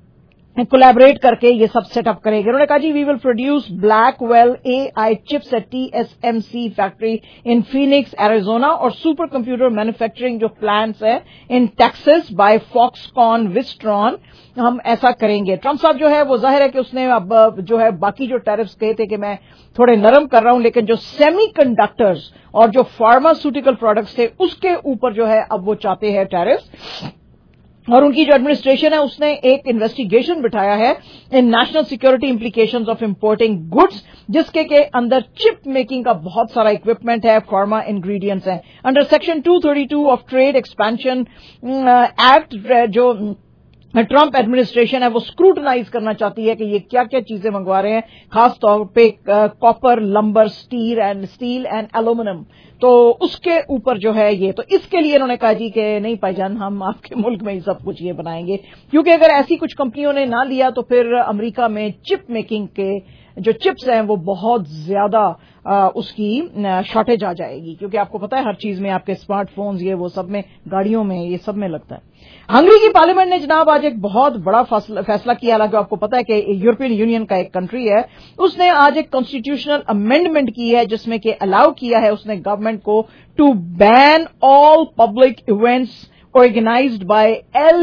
کولیبریٹ کر کے یہ سب سیٹ اپ کریں گے. انہوں نے کہا جی we will produce Blackwell AI chips at TSMC factory in Phoenix Arizona, اور سپر کمپیوٹر مینوفیکچرنگ جو پلانٹس ہیں ان ٹیکسس بائی فاکس کان وسٹران، ہم ایسا کریں گے. ٹرمپ صاحب جو ہے وہ ظاہر ہے کہ اس نے اب جو ہے باقی جو ٹیرفز کہے تھے کہ میں تھوڑے نرم کر رہا ہوں، لیکن جو سیمی کنڈکٹرز اور جو فارماسیوٹیکل پروڈکٹس تھے اس کے اوپر جو ہے اب وہ چاہتے ہیں ٹیرفز. اور ان کی جو ایڈمنسٹریشن ہے اس نے ایک انویسٹیگیشن بٹھایا ہے in national security implications of importing goods, جس کے اندر چپ میکنگ کا بہت سارا اکوپمنٹ ہے، فارما انگریڈینٹس ہیں. Under section 232 of trade expansion act جو ٹرمپ ایڈمنسٹریشن ہے وہ اسکروٹنائز کرنا چاہتی ہے کہ یہ کیا کیا چیزیں منگوا رہے ہیں، خاص طور پہ copper, lumber, steel and aluminium. تو اس کے اوپر جو ہے یہ، تو اس کے لیے انہوں نے کہا جی کہ نہیں بھائی جان ہم آپ کے ملک میں ہی سب کچھ یہ بنائیں گے، کیونکہ اگر ایسی کچھ کمپنیوں نے نہ لیا تو پھر امریکہ میں چپ میکنگ کے جو چپس ہیں وہ بہت زیادہ اس کی شارٹیج آ جائے گی، کیونکہ آپ کو پتا ہے ہر چیز میں آپ کے اسمارٹ فونز یہ وہ سب میں، گاڑیوں میں، یہ سب میں لگتا ہے. ہنگری کی پارلیمنٹ نے جناب آج ایک بہت بڑا فیصلہ کیا، حالانکہ آپ کو پتا ہے کہ یورپین یونین کا ایک کنٹری ہے، اس نے آج ایک کانسٹیٹیوشنل امینڈمنٹ کی ہے جس میں کہ الاؤ کیا ہے اس نے گورنمنٹ کو to ban all public events organised by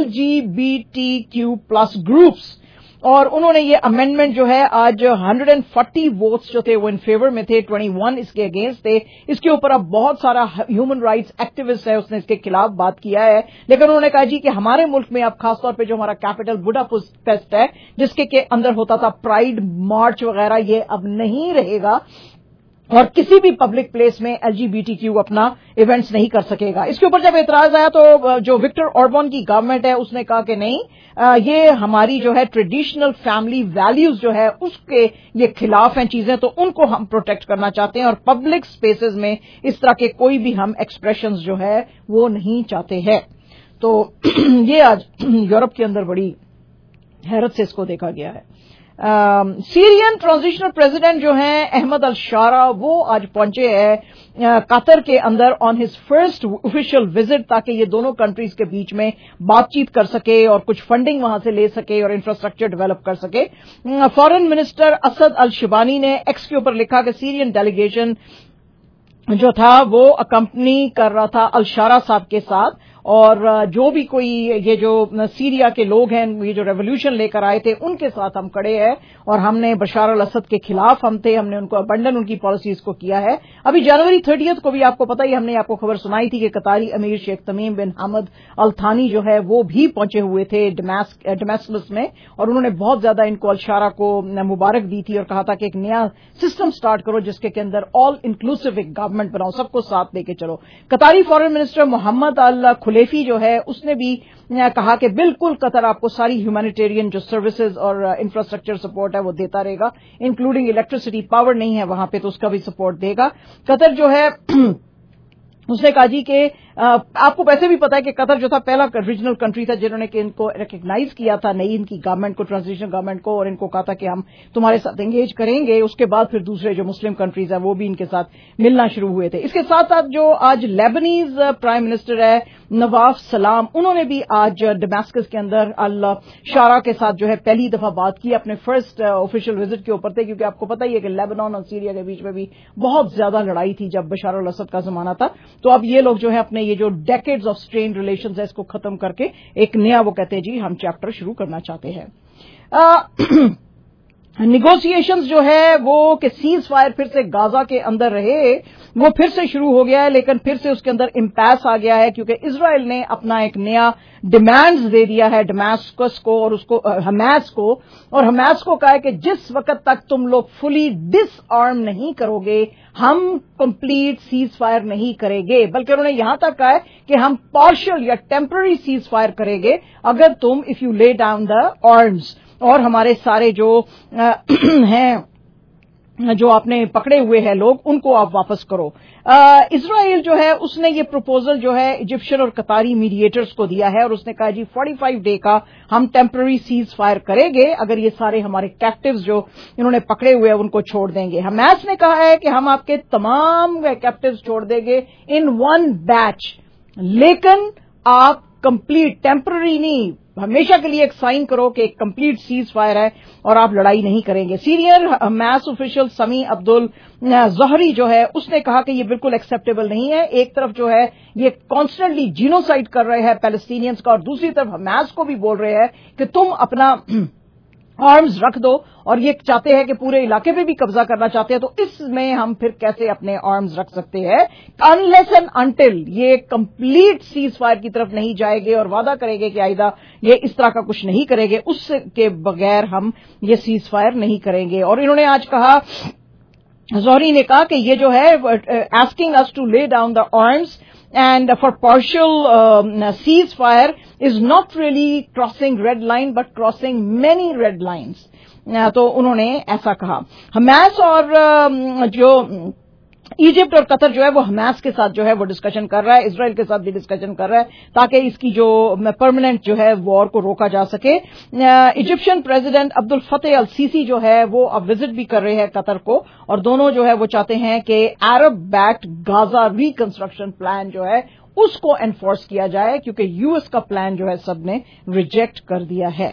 LGBTQ+ groups. اور انہوں نے یہ امینڈمنٹ جو ہے آج 140 ووٹس جو تھے وہ ان فیور میں تھے، 21 اس کے اگینسٹ تھے. اس کے اوپر اب بہت سارا ہیومن رائٹس ایکٹیوسٹ ہے اس نے اس کے خلاف بات کیا ہے، لیکن انہوں نے کہا جی کہ ہمارے ملک میں اب خاص طور پہ جو ہمارا کیپٹل بڈاپیسٹ ہے جس کے اندر ہوتا تھا پرائیڈ مارچ وغیرہ، یہ اب نہیں رہے گا. और किसी भी पब्लिक प्लेस में LGBTQ अपना इवेंट्स नहीं कर सकेगा। इसके ऊपर जब एतराज आया तो जो विक्टर ऑर्बन की गवर्नमेंट है उसने कहा कि नहीं, ये हमारी जो है ट्रेडिशनल फैमिली वैल्यूज जो है उसके ये खिलाफ हैं चीजें, तो उनको हम प्रोटेक्ट करना चाहते हैं और पब्लिक स्पेसेस में इस तरह के कोई भी हम एक्सप्रेशंस जो है वो नहीं चाहते हैं। तो ये आज यूरोप के अंदर बड़ी हैरत से इसको देखा गया है। सीरियन ट्रांजिशनल प्रेसिडेंट जो हैं अहमद अल शारा, वो आज पहुंचे हैं कतर के अंदर on his first official visit, ताकि ये दोनों कंट्रीज के बीच में बातचीत कर सके और कुछ फंडिंग वहां से ले सके और इंफ्रास्ट्रक्चर डेवलप कर सके। Foreign minister Asaad al Shaibani ने एक्स के ऊपर लिखा कि सीरियन डेलीगेशन जो था वो अकम्पनी कर रहा था अल शारा साहब के साथ, और जो भी कोई ये जो सीरिया के लोग हैं, ये जो रेवोल्यूशन लेकर आए थे उनके साथ हम खड़े हैं और हमने बशार अल असद के खिलाफ हम थे, हमने उनको अबंडन उनकी पॉलिसीज को किया है। अभी जनवरी 30 को भी आपको पता ही, हमने आपको खबर सुनाई थी कि कतारी अमीर शेख तमीम बिन हमद अल थानी जो है वो भी पहुंचे हुए थे डमस्कस में, और उन्होंने बहुत ज्यादा इनको अल शारा को मुबारक दी थी और कहा था कि एक नया सिस्टम स्टार्ट करो जिसके अंदर ऑल इंक्लूसिव एक गवर्नमेंट बनाओ, सबको साथ लेके चलो। Qatari foreign minister Mohammed al Khulaifi जो है उसने भी कहा कि बिल्कुल कतर आपको सारी ह्यूमैनिटेरियन जो सर्विसेज और इंफ्रास्ट्रक्चर सपोर्ट है वो देता रहेगा, इंक्लूडिंग इलेक्ट्रिसिटी, पावर नहीं है वहां पे तो उसका भी सपोर्ट देगा। कतर जो है उसने कहा जी कि आपको वैसे भी पता है कि कतर जो था पहला रीजनल कंट्री था जिन्होंने कि इनको रिकग्नाइज किया था नई इनकी गवर्नमेंट को, ट्रांजिशनल गवर्नमेंट को, और इनको कहा था कि हम तुम्हारे साथ एंगेज करेंगे। उसके बाद फिर दूसरे जो मुस्लिम कंट्रीज है वो भी इनके साथ मिलना शुरू हुए थे। इसके साथ साथ जो आज लेबनीज प्राइम मिनिस्टर है नवाफ सलाम, उन्होंने भी आज डमस्कस के अंदर अल शारा के साथ जो है पहली दफा बात की, अपने फर्स्ट ऑफिशियल विजिट के ऊपर थे, क्योंकि आपको पता ही है कि लेबनान और सीरिया के बीच में भी बहुत ज्यादा लड़ाई थी जब बशार अल असद का जमाना था। तो अब ये लोग जो है अपने ये जो डेकेड्स ऑफ स्ट्रेन्ड रिलेशंस है इसको खत्म करके एक नया, वो कहते हैं जी हम चैप्टर शुरू करना चाहते हैं। निगोशिएशंस जो है वो कि सीज फायर फिर से गाजा के अंदर रहे, वो फिर से शुरू हो गया है, लेकिन फिर से उसके अंदर इम्पैस आ गया है क्योंकि इजराइल ने अपना एक नया डिमांड्स दे दिया है डमास्कस को और उसको हमास को, और हमास को कहा है कि जिस वक्त तक तुम लोग फुली डिसआर्म नहीं करोगे हम कंप्लीट सीज फायर नहीं करेंगे, बल्कि उन्होंने यहां तक कहा है कि हम पार्शियल या टेम्पररी सीज फायर करेंगे अगर तुम if you lay down the arms, और हमारे सारे जो हैं जो आपने पकड़े हुए हैं लोग उनको आप वापस करो। इजराइल जो है उसने ये प्रपोजल जो है इजिप्शियन और कतारी मीडिएटर्स को दिया है और उसने कहा जी 45 डे का हम टेम्पररी सीज फायर करेंगे अगर ये सारे हमारे कैप्टिव्स जो इन्होंने पकड़े हुए हैं उनको छोड़ देंगे। हमास ने कहा है कि हम आपके तमाम कैप्टिव्स छोड़ देंगे इन वन बैच, लेकिन आप कंप्लीट टेम्पररी नहीं, हमेशा के लिए एक साइन करो कि एक कंप्लीट सीज फायर है और आप लड़ाई नहीं करेंगे। सीरियन हमास ऑफिशियल समी अब्दुल जहरी जो है उसने कहा कि ये बिल्कुल एक्सेप्टेबल नहीं है। एक तरफ जो है ये कॉन्स्टेंटली जीनोसाइड कर रहे हैं पैलेस्टीनियंस का और दूसरी तरफ हमास को भी बोल रहे हैं कि तुम अपना आर्म्स रख दो, और ये चाहते हैं कि पूरे इलाके पे भी कब्जा करना चाहते हैं। तो इसमें हम फिर कैसे अपने आर्म्स रख सकते हैं अनलेस एंड अनटिल ये कंप्लीट सीज फायर की तरफ नहीं जाएंगे और वादा करेंगे कि आइदा ये इस तरह का कुछ नहीं करेंगे, उसके बगैर हम ये सीज फायर नहीं करेंगे। और इन्होंने आज कहा, जौहरी ने कहा कि ये जो है asking us to lay down the arms and for partial ceasefire is not really crossing red line but crossing many red lines। तो उन्होंने ऐसा कहा। हमास और जो इजिप्ट और कतर जो है वो हमास के साथ जो है वो डिस्कशन कर रहा है, इजराइल के साथ भी डिस्कशन कर रहा है ताकि इसकी जो परमानेंट जो है वॉर को रोका जा सके। Egyptian president Abdul Fattah al Sisi जो है वो अब विजिट भी कर रहे हैं कतर को, और दोनों जो है वो चाहते हैं कि Arab backed Gaza reconstruction plan जो है उसको एनफोर्स किया जाए, क्योंकि यूएस का प्लान जो है सबने रिजेक्ट कर दिया है।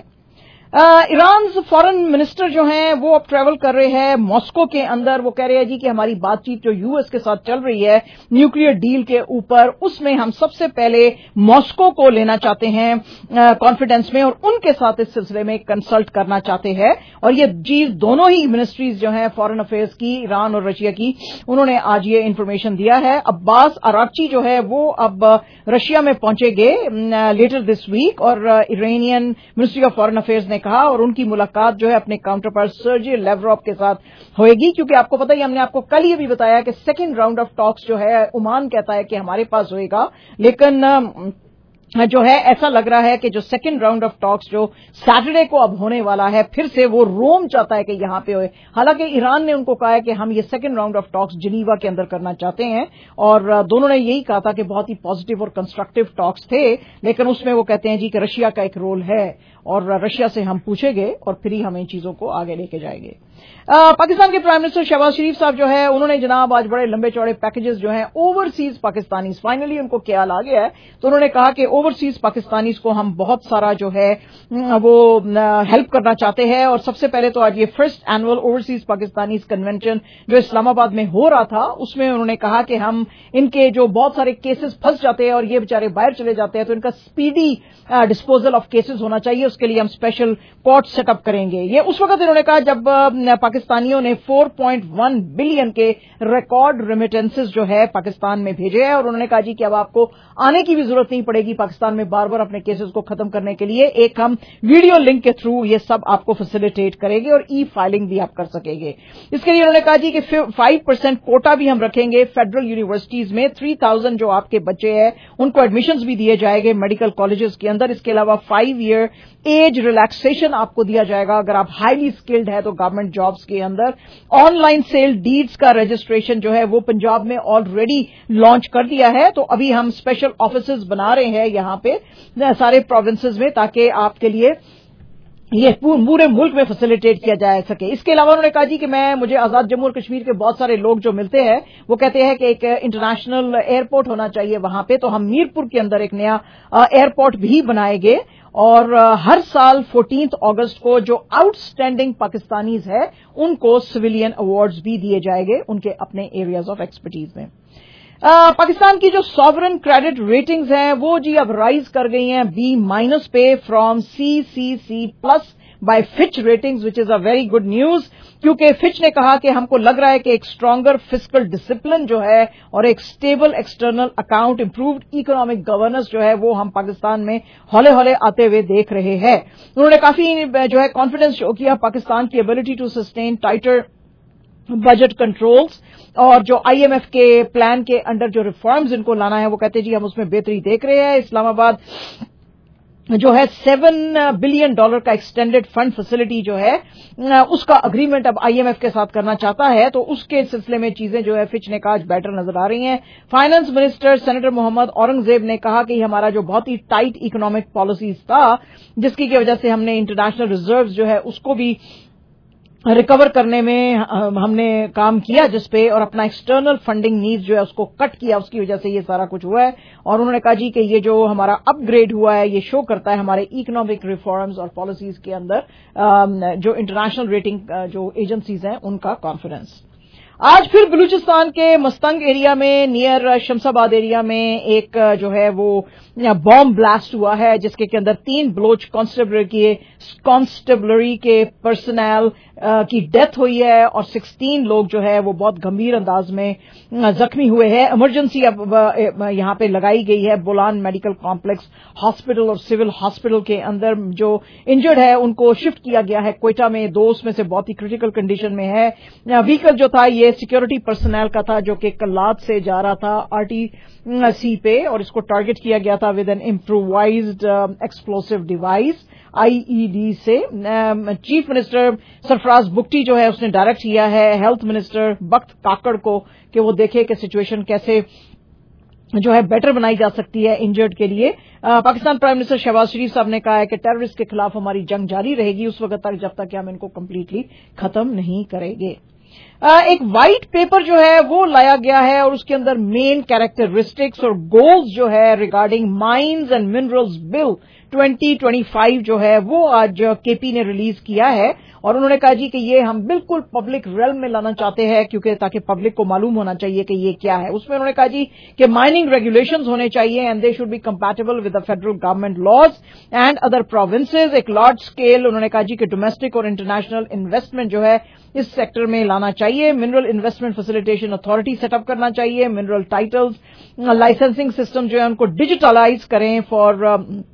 ईरान फॉरेन मिनिस्टर जो हैं वो अब ट्रैवल कर रहे हैं मॉस्को के अंदर। वो कह रहे हैं जी कि हमारी बातचीत जो यूएस के साथ चल रही है न्यूक्लियर डील के ऊपर, उसमें हम सबसे पहले मॉस्को को लेना चाहते हैं कॉन्फिडेंस में और उनके साथ इस सिलसिले में कंसल्ट करना चाहते हैं। और ये चीज दोनों ही मिनिस्ट्रीज जो हैं फॉरेन अफेयर्स की, ईरान और रशिया की, उन्होंने आज ये इन्फॉर्मेशन दिया है। अब्बास अराक्ची जो है वो अब रशिया में पहुंचेंगे लेटर दिस वीक, और Iranian ministry of foreign affairs ने कहा, और उनकी मुलाकात जो है अपने काउंटर पार्ट सर्जी लेवरॉव के साथ होएगी, क्योंकि आपको पता ही, हमने आपको कल ये भी बताया कि सेकेंड राउंड ऑफ टॉक्स जो है ओमान कहता है कि हमारे पास होएगा, लेकिन जो है ऐसा लग रहा है कि जो सेकंड राउंड ऑफ टॉक्स जो सैटरडे को अब होने वाला है, फिर से वो रोम चाहता है कि यहां पे होए। हालांकि ईरान ने उनको कहा है कि हम ये second round of talks Geneva के अंदर करना चाहते हैं, और दोनों ने यही कहा था कि बहुत ही पॉजिटिव और कंस्ट्रक्टिव टॉक्स थे, लेकिन उसमें वो कहते हैं जी कि रशिया का एक रोल है और रशिया से हम पूछेंगे और फिर ही हम इन चीजों को आगे लेके जाएंगे। पाकिस्तान के प्राइम मिनिस्टर शहबाज शरीफ साहब जो है, उन्होंने जनाब आज बड़े लंबे चौड़े पैकेजेस जो हैं ओवरसीज पाकिस्तानीज, फाइनली उनको ख्याल आ गया है, तो उन्होंने कहा कि ओवरसीज पाकिस्तानीज को हम बहुत सारा जो है वो हेल्प करना चाहते हैं। और सबसे पहले तो आज ये first annual overseas Pakistanis convention जो इस्लामाबाद में हो रहा था, उसमें उन्होंने कहा कि हम इनके जो बहुत सारे केसेस फंस जाते हैं और ये बेचारे बाहर चले जाते हैं, तो इनका स्पीडी डिस्पोजल ऑफ केसेस होना चाहिए, उसके लिए हम स्पेशल कोर्ट सेटअप करेंगे। ये उस वक्त इन्होंने कहा जब पाकिस्तानियों ने 4.1 बिलियन के रिकॉर्ड रेमिटेंसेस जो है पाकिस्तान में भेजे हैं, और उन्होंने कहा जी कि अब आपको आने की भी जरूरत नहीं पड़ेगी पाकिस्तान में बार बार अपने केसेस को खत्म करने के लिए, एक हम वीडियो लिंक के थ्रू ये सब आपको फैसिलिटेट करेंगे और ई फाइलिंग भी आप कर सकेंगे। इसके लिए उन्होंने कहा जी कि 5% कोटा भी हम रखेंगे फेडरल यूनिवर्सिटीज में, 3000 जो आपके बच्चे हैं उनको एडमिशंस भी दिए जाएंगे मेडिकल कॉलेजेस के अंदर। इसके अलावा 5 ईयर एज रिलैक्सेशन आपको दिया जाएगा अगर आप हाईली स्किल्ड है तो गवर्नमेंट जॉब्स के अंदर। ऑनलाइन सेल डीड्स का रजिस्ट्रेशन जो है वो पंजाब में ऑलरेडी लॉन्च कर दिया है, तो अभी हम स्पेशल ऑफिसेज बना रहे हैं यहां पे सारे प्रोविंसेस में, ताकि आपके लिए ये पूरे मुल्क में फैसिलिटेट किया जा सके। इसके अलावा उन्होंने कहा जी कि मुझे आजाद जम्मू और कश्मीर के बहुत सारे लोग जो मिलते हैं वो कहते हैं कि एक इंटरनेशनल एयरपोर्ट होना चाहिए वहां पे, तो हम मीरपुर के अंदर एक नया एयरपोर्ट भी बनाएंगे। और हर साल 14 अगस्त को जो आउटस्टैंडिंग पाकिस्तानीज है उनको सिविलियन अवार्ड्स भी दिए जाएंगे उनके अपने एरियाज ऑफ एक्सपर्टीज में। पाकिस्तान की जो सॉवरन क्रेडिट रेटिंग्स हैं वो जी अब राइज कर गई हैं B- पे from CCC+ by Fitch ratings, which is a very good news, क्योंकि फिच ने कहा कि हमको लग रहा है कि एक स्ट्रांगर फिस्कल डिसिप्लिन जो है और एक stable external account, improved economic governance जो है वो हम पाकिस्तान में हौले हौले आते हुए देख रहे हैं। उन्होंने काफी जो है कॉन्फिडेंस शो किया पाकिस्तान की ability to sustain tighter budget controls, और जो IMF के प्लान के अंडर जो रिफॉर्म्स इनको लाना है वो कहते जी हम उसमें बेहतरी देख रहे हैं। इस्लामाबाद जो है $7 बिलियन का एक्सटेंडेड फंड फैसिलिटी जो है उसका अग्रीमेंट अब IMF के साथ करना चाहता है, तो उसके सिलसिले में चीजें जो है फिच ने कहा आज बेटर नजर आ रही हैं। Finance minister senator Muhammad Aurangzeb ने कहा कि हमारा जो बहुत ही टाइट इकोनॉमिक पॉलिसीज था जिसकी की वजह से हमने इंटरनेशनल रिजर्व्स जो है उसको भी रिकवर करने में हमने काम किया जिसपे, और अपना एक्सटर्नल फंडिंग नीड्स जो है उसको कट किया, उसकी वजह से ये सारा कुछ हुआ है। और उन्होंने कहा जी कि ये जो हमारा अपग्रेड हुआ है ये शो करता है हमारे इकोनॉमिक रिफॉर्म्स और पॉलिसीज के अंदर जो इंटरनेशनल रेटिंग जो एजेंसीज हैं उनका कॉन्फिडेंस। आज फिर बलूचिस्तान के मस्तंग एरिया में नियर शमसाबाद एरिया में एक जो है वो बॉम्ब ब्लास्ट हुआ है जिसके के अंदर 3 बलोच कॉन्स्टेबलरी के पर्सनल की डेथ हुई है और 16 लोग जो है वो बहुत गंभीर अंदाज में जख्मी हुए हैं। इमरजेंसी अब यहां पे लगाई गई है बोलान मेडिकल कॉम्प्लेक्स हॉस्पिटल और सिविल हॉस्पिटल के अंदर। जो इंजर्ड है उनको शिफ्ट किया गया है क्वेटा में, 2 उसमें से बहुत ही क्रिटिकल कंडीशन में है। व्हीकल जो था ये सिक्योरिटी पर्सनल का था जो कि कल्लात से जा रहा था RTC पे, और इसको टारगेट किया गया था with an improvised explosive device IED से। चीफ मिनिस्टर सरफराज बुगटी जो है उसने डायरेक्ट किया है हेल्थ मिनिस्टर बख्त काकड़ को कि वो देखे कि सिचुएशन कैसे जो है बेटर बनाई जा सकती है इंजर्ड के लिए। पाकिस्तान प्राइम मिनिस्टर शहबाज शरीफ साहब ने कहा है कि टेररिस्ट के खिलाफ हमारी जंग जारी रहेगी उस वक्त तक जब तक कि हम इनको कंप्लीटली खत्म नहीं करेंगे। एक व्हाइट पेपर जो है वो लाया गया है और उसके अंदर मेन कैरेक्टरिस्टिक्स और गोल्स जो है regarding mines and minerals bill 2025 जो है वो आज केपी ने रिलीज किया है। और उन्होंने कहा जी कि ये हम बिल्कुल पब्लिक रेल्म में लाना चाहते हैं क्योंकि ताकि पब्लिक को मालूम होना चाहिए कि ये क्या है। उसमें उन्होंने कहा जी कि माइनिंग रेगुलेशंस होने चाहिए and they should be compatible with the federal government laws and other provinces. एक लार्ज स्केल उन्होंने कहा जी कि डोमेस्टिक और इंटरनेशनल इन्वेस्टमेंट जो है इस सेक्टर में लाना चाहिए। Mineral investment facilitation authority setup करना चाहिए। मिनरल टाइटल्स लाइसेंसिंग सिस्टम जो है उनको डिजिटलाइज करें for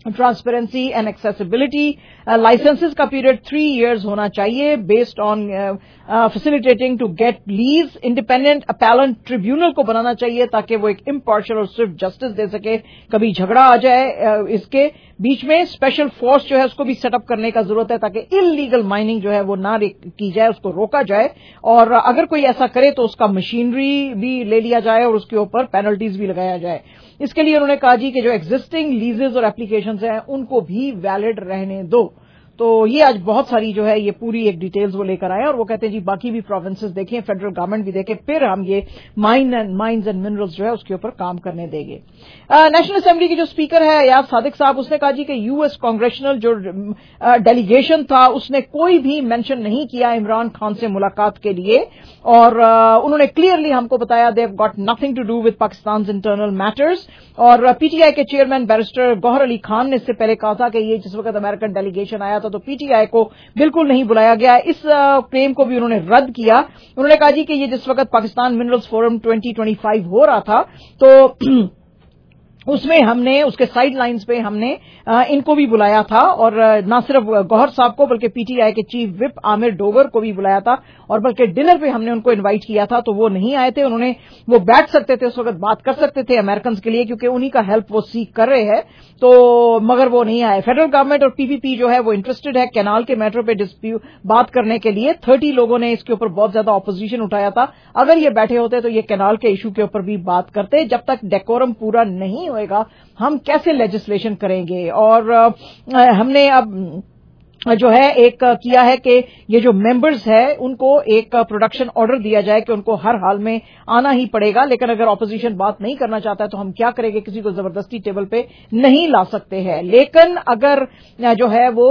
transparency and accessibility. Licences का पीरियड 3 years होना चाहिए based on facilitating to get lease. Independent appellate tribunal को बनाना चाहिए ताकि वो एक इम्पार्शियल और स्विफ्ट जस्टिस दे सके कभी झगड़ा आ जाए इसके बीच में। स्पेशल फोर्स जो है उसको भी सेटअप करने का जरूरत है ताकि इलीगल माइनिंग जो है वो ना की जाए, उसको रोका जाए, और अगर कोई ऐसा करे तो उसका मशीनरी भी ले लिया जाए और उसके ऊपर पेनल्टीज भी लगाया जाए। इसके लिए उन्होंने कहा जी कि जो एग्जिस्टिंग लीजेस और एप्लीकेशंस हैं उनको भी वैलिड रहने दो। तो ये आज बहुत सारी जो है ये पूरी एक डिटेल्स वो लेकर आए और वो कहते हैं जी बाकी भी प्रोविंसेस देखें, फेडरल गवर्नमेंट भी देखे, फिर हम ये माइंस एंड मिनरल्स जो है उसके ऊपर काम करने देंगे। नेशनल असेंबली की जो स्पीकर है अयाज सादिक साहब, उसने कहा जी कि यूएस कांग्रेशनल जो डेलीगेशन था उसने कोई भी मेंशन नहीं किया इमरान खान से मुलाकात के लिए, और उन्होंने क्लियरली हमको बताया they have got nothing to do with Pakistan internal matters. और पीटीआई के चेयरमैन बैरिस्टर गौहर अली खान ने इससे पहले कहा था कि ये जिस वक्त अमेरिकन डेलीगेशन आया था तो पीटीआई को बिल्कुल नहीं बुलाया गया। इस क्लेम को भी उन्होंने रद्द किया। उन्होंने कहा जी कि ये जिस वक्त पाकिस्तान मिनरल्स फोरम 2025 हो रहा था तो उसमें हमने उसके साइड लाइन्स पे हमने इनको भी बुलाया था, और न सिर्फ गौहर साहब को बल्कि पीटीआई के चीफ विप आमिर डोगर को भी बुलाया था, और बल्कि डिनर पे हमने उनको इनवाइट किया था तो वो नहीं आए थे। उन्होंने वो बैठ सकते थे, उस वक्त बात कर सकते थे अमेरिकन के लिए क्योंकि उन्हीं का हेल्प वो सीख कर रहे हैं, तो मगर वो नहीं आए। फेडरल गवर्नमेंट और पीपीपी जो है वो इंटरेस्टेड है कैनाल के मैटर पे डिस्प्यूट बात करने के लिए। 30 लोगों ने इसके ऊपर बहुत ज्यादा ऑपोजिशन उठाया था। अगर ये बैठे होते तो ये कैनाल के इशू के ऊपर भी बात करते। जब तक डेकोरम पूरा नहीं होएगा हम कैसे लेजिस्लेशन करेंगे। और हमने अब जो है एक किया है कि ये जो मेंबर्स है उनको एक प्रोडक्शन ऑर्डर दिया जाए कि उनको हर हाल में आना ही पड़ेगा, लेकिन अगर ऑपोजिशन बात नहीं करना चाहता है तो हम क्या करेंगे, किसी को जबरदस्ती टेबल पे नहीं ला सकते हैं। लेकिन अगर जो है वो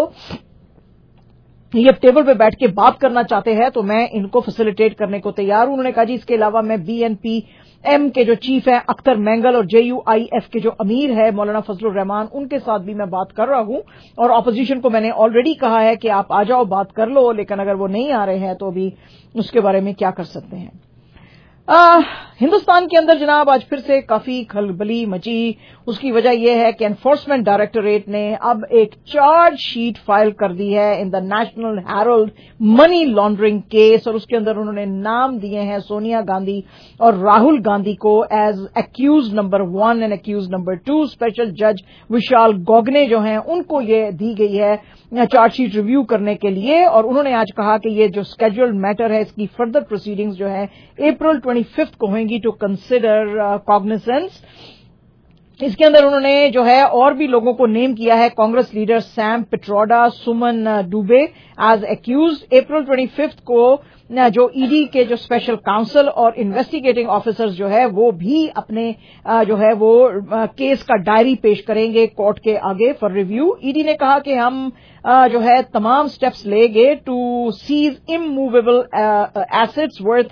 ये टेबल पे बैठ के बात करना चाहते हैं तो मैं इनको फैसिलिटेट करने को तैयार हूं। उन्होंने कहा जी इसके अलावा मैं BNPM के जो चीफ है अख्तर मैंगल और JUIF के जो अमीर है मौलाना फजलुर रहमान, उनके साथ भी मैं बात कर रहा हूं, और ऑपोजिशन को मैंने ऑलरेडी कहा है कि आप आ जाओ बात कर लो, लेकिन अगर वो नहीं आ रहे हैं तो भी उसके बारे में क्या कर सकते हैं। हिंदुस्तान के अंदर जनाब आज फिर से काफी खलबली मची। उसकी वजह यह है कि एनफोर्समेंट डायरेक्टोरेट ने अब एक चार्ज शीट फाइल कर दी है in the National Herald money laundering case, और उसके अंदर उन्होंने नाम दिए हैं सोनिया गांधी और राहुल गांधी को as accused number 1 and accused number 2। Special जज विशाल गोगने जो हैं उनको ये दी गई है चार्जशीट रिव्यू करने के लिए, और उन्होंने आज कहा कि ये जो स्केड्यूल्ड मैटर है इसकी फर्दर प्रोसीडिंग्स जो है अप्रैल 25 को होंगी टू कंसिडर कॉग्निसेंस। इसके अंदर उन्होंने जो है और भी लोगों को नेम किया है, Congress leader Sam Pitroda, Suman Dubey as accused. April 25 को जो ईडी के जो स्पेशल काउंसिल और इन्वेस्टिगेटिंग ऑफिसर्स जो है वो भी अपने जो है वो केस का डायरी पेश करेंगे कोर्ट के आगे फॉर रिव्यू। ईडी ने कहा कि हम जो है तमाम स्टेप्स लेंगे to seize immovable assets worth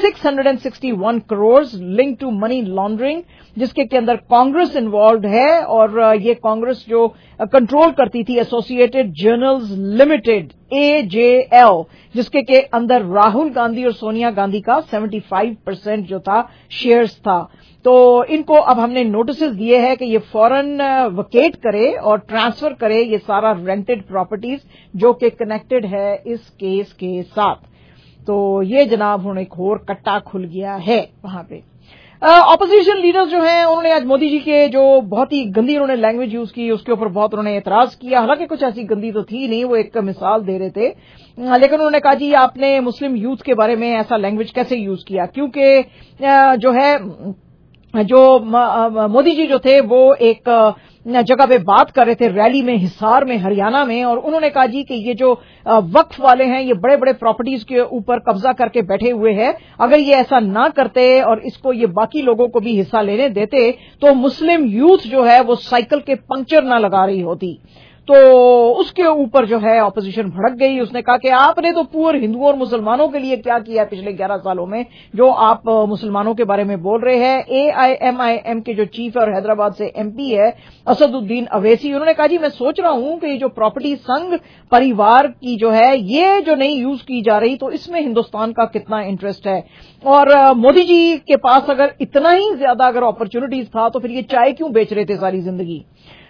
661 crore link to money laundering, जिसके के अंदर कांग्रेस इन्वॉल्व है, और ये कांग्रेस जो कंट्रोल करती थी एसोसिएटेड जर्नल्स लिमिटेड AJL, जिसके के अंदर राहुल गांधी और सोनिया गांधी का 75% जो था शेयर्स था। तो इनको अब हमने नोटिसेस दिए हैं कि ये फौरन वकेट करे और ट्रांसफर करे ये सारा रेंटेड प्रॉपर्टीज जो कि कनेक्टेड है इस केस के साथ। तो ये जनाब उन्हें एक और कट्टा खुल गया है वहां पे। ऑपोजिशन लीडर्स जो हैं उन्होंने आज मोदी जी के जो बहुत ही गंदी उन्होंने लैंग्वेज यूज की उसके ऊपर बहुत उन्होंने एतराज किया। हालांकि कुछ ऐसी गंदी तो थी नहीं, वो एक मिसाल दे रहे थे, लेकिन उन्होंने कहा जी आपने मुस्लिम यूथ के बारे में ऐसा लैंग्वेज कैसे यूज किया, क्योंकि जो है जो मोदी जी जो थे वो एक जगह पे बात कर रहे थे रैली में हिसार में हरियाणा में, और उन्होंने कहा जी कि ये जो वक्फ वाले हैं ये बड़े बड़े प्रॉपर्टीज के ऊपर कब्जा करके बैठे हुए हैं, अगर ये ऐसा ना करते और इसको ये बाकी लोगों को भी हिस्सा लेने देते तो मुस्लिम यूथ जो है वो साइकिल के पंक्चर ना लगा रही होती। तो उसके ऊपर जो है ऑपोजिशन भड़क गई। उसने कहा कि आपने तो पूरे हिंदुओं और मुसलमानों के लिए क्या किया पिछले 11 सालों में जो आप मुसलमानों के बारे में बोल रहे हैं। AIMIM के जो चीफ है और हैदराबाद से MP है असदुद्दीन अवैसी, उन्होंने कहा जी मैं सोच रहा हूं कि ये जो प्रॉपर्टी संघ परिवार की जो है ये जो नहीं यूज की जा रही तो इसमें हिंदुस्तान का कितना इंटरेस्ट है, और मोदी जी के पास अगर इतना ही ज्यादा अगर अपॉर्चुनिटीज था तो फिर ये चाय क्यों बेच रहे थे सारी जिंदगी।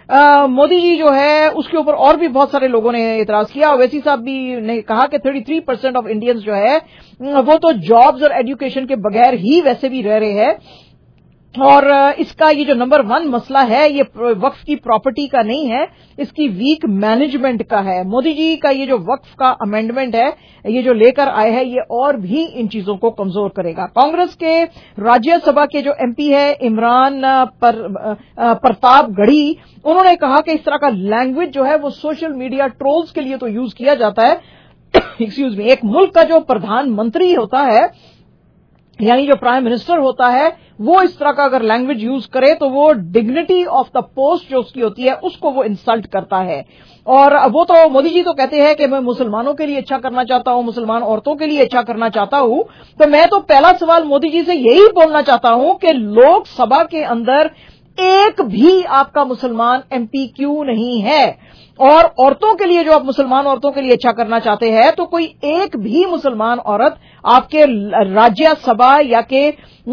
मोदी जी जो है उसके ऊपर और भी बहुत सारे लोगों ने एतराज किया। ओवैसी साहब भी ने कहा कि 33% ऑफ इंडियंस जो है वो तो जॉब्स और एजुकेशन के बगैर ही वैसे भी रह रहे हैं, और इसका ये जो नंबर 1 मसला है ये वक्फ की प्रॉपर्टी का नहीं है, इसकी वीक मैनेजमेंट का है। मोदी जी का ये जो वक्फ का अमेंडमेंट है ये जो लेकर आए हैं ये और भी इन चीजों को कमजोर करेगा। कांग्रेस के राज्यसभा के जो एमपी है इमरान प्रतापगढ़ी, उन्होंने कहा कि इस तरह का लैंग्वेज जो है वो सोशल मीडिया ट्रोल्स के लिए तो यूज किया जाता है। एक्सक्यूज मी, एक मुल्क का जो प्रधानमंत्री होता है यानी जो प्राइम मिनिस्टर होता है वो इस तरह का अगर लैंग्वेज यूज करे तो वो डिग्निटी ऑफ द पोस्ट जो उसकी होती है उसको वो इंसल्ट करता है। और वो तो मोदी जी तो कहते हैं कि मैं मुसलमानों के लिए अच्छा करना चाहता हूं, मुसलमान औरतों के लिए अच्छा करना चाहता हूं। तो मैं तो पहला सवाल मोदी जी से यही बोलना चाहता हूं कि लोकसभा के अंदर एक भी आपका मुसलमान एमपी क्यों नहीं है, और औरतों के लिए जो आप मुसलमान औरतों के लिए अच्छा करना चाहते हैं तो कोई एक भी मुसलमान औरत आपके राज्यसभा या के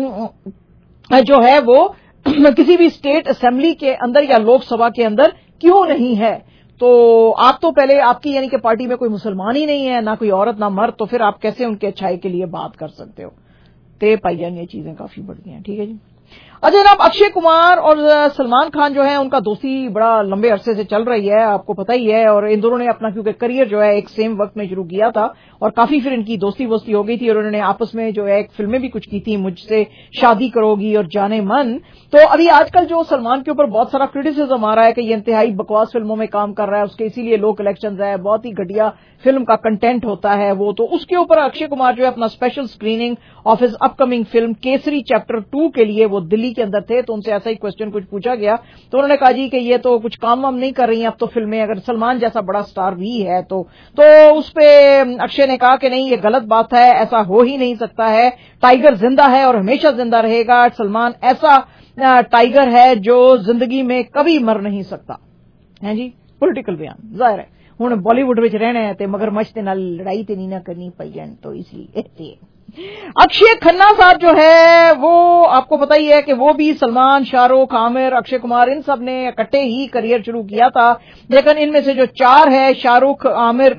जो है वो किसी भी स्टेट असेंबली के अंदर या लोकसभा के अंदर क्यों नहीं है। तो आप तो पहले आपकी यानी कि पार्टी में कोई मुसलमान ही नहीं है, ना कोई औरत ना मर्द, तो फिर आप कैसे उनके अच्छाई के लिए बात कर सकते हो। ते पाईजान ये चीजें काफी बढ़ गई हैं। ठीक है जी। अच्छा जनाब, अक्षय कुमार और सलमान खान जो है उनका दोस्ती बड़ा लंबे अरसे से चल रही है, आपको पता ही है, और इन दोनों ने अपना क्योंकि करियर जो है एक सेम वक्त में शुरू किया था और काफी फिर इनकी दोस्ती वोस्ती हो गई थी और उन्होंने आपस में जो है एक फिल्में भी कुछ की थी, मुझसे शादी करोगी और जाने मन। तो अभी आजकल जो सलमान के ऊपर बहुत सारा क्रिटिसिज्म आ रहा है कि ये इंतहाई बकवास फिल्मों में काम कर रहा है, उसके इसीलिए लो कलेक्शंस है, बहुत ही घटिया फिल्म का कंटेंट होता है वो, तो उसके ऊपर अक्षय कुमार जो है अपना special screening of his upcoming film Kesari chapter 2 के लिए वो दिल्ली के अंदर थे, तो उनसे ऐसा ही क्वेश्चन कुछ पूछा गया तो उन्होंने कहा जी कि ये तो कुछ काम वाम नहीं कर रही हैं अब तो फिल्में, अगर सलमान जैसा बड़ा स्टार भी है तो उस पे अक्षय ने कहा कि नहीं ये गलत बात है, ऐसा हो ही नहीं सकता है, टाइगर जिंदा है और हमेशा जिंदा रहेगा, सलमान ऐसा टाइगर है जो जिंदगी में कभी मर नहीं सकता है जी। पॉलिटिकल बयान जाहिर है हुण बॉलीवुड विच रहना है ते मगरमच्छ दे नाल लड़ाई ते नहीं ना करनी पई जान, तो इसलिए अक्षय खन्ना साहब जो है वो आपको पता ही है कि वो भी सलमान, शाहरुख, आमिर, अक्षय कुमार इन सब ने इकट्ठे ही करियर शुरू किया था, लेकिन इनमें से जो 4 है शाहरुख, आमिर,